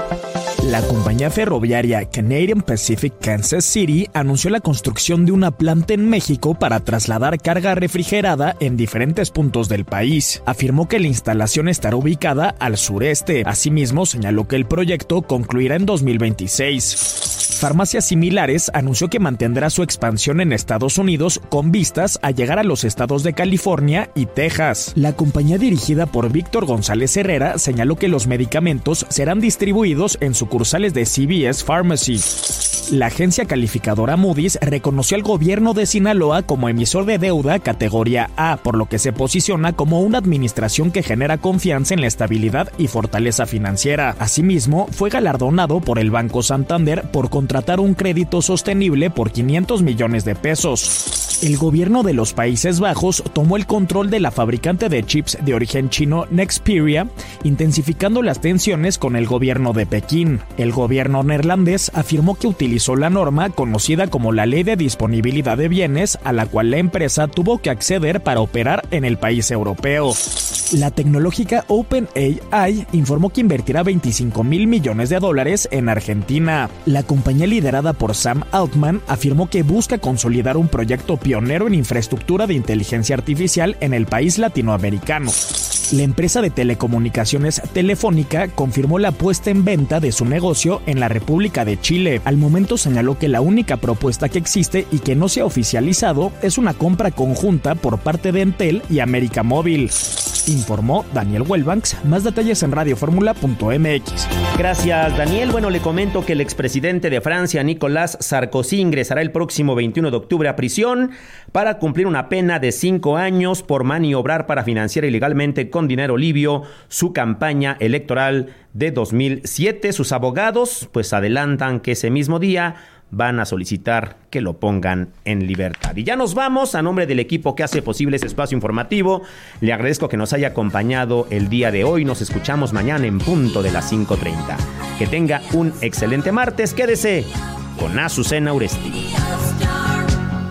La compañía ferroviaria Canadian Pacific Kansas City anunció la construcción de una planta en México para trasladar carga refrigerada en diferentes puntos del país. Afirmó que la instalación estará ubicada al sureste. Asimismo, señaló que el proyecto concluirá en dos mil veintiséis. Farmacias Similares anunció que mantendrá su expansión en Estados Unidos con vistas a llegar a los estados de California y Texas. La compañía dirigida por Víctor González Herrera señaló que los medicamentos serán distribuidos en sucursales de C V S Pharmacy. La agencia calificadora Moody's reconoció al gobierno de Sinaloa como emisor de deuda categoría A, por lo que se posiciona como una administración que genera confianza en la estabilidad y fortaleza financiera. Asimismo, fue galardonado por el Banco Santander por contratar un crédito sostenible por quinientos millones de pesos. El gobierno de los Países Bajos tomó el control de la fabricante de chips de origen chino Nexperia, intensificando las tensiones con el gobierno de Pekín. El gobierno neerlandés afirmó que utilizó la norma conocida como la Ley de Disponibilidad de Bienes, a la cual la empresa tuvo que acceder para operar en el país europeo. La tecnológica OpenAI informó que invertirá veinticinco mil millones de dólares en Argentina. La compañía liderada por Sam Altman afirmó que busca consolidar un proyecto pionero en infraestructura de inteligencia artificial en el país latinoamericano. La empresa de telecomunicaciones Telefónica confirmó la puesta en venta de su negocio en la República de Chile. Al momento señaló que la única propuesta que existe y que no se ha oficializado es una compra conjunta por parte de Entel y América Móvil. Informó Daniel Wellbanks. Más detalles en radio fórmula punto m x. Gracias, Daniel. Bueno, le comento que el expresidente de Francia, Nicolas Sarkozy, ingresará el próximo veintiuno de octubre a prisión para cumplir una pena de cinco años por maniobrar para financiar ilegalmente con dinero libio su campaña electoral de dos mil siete. Sus abogados pues adelantan que ese mismo día van a solicitar que lo pongan en libertad. Y ya nos vamos. A nombre del equipo que hace posible este espacio informativo, le agradezco que nos haya acompañado el día de hoy. Nos escuchamos mañana en punto de las cinco treinta. Que tenga un excelente martes. Quédese con Azucena Uresti.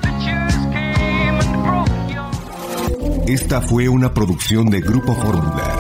Esta fue una producción de Grupo Fórmula.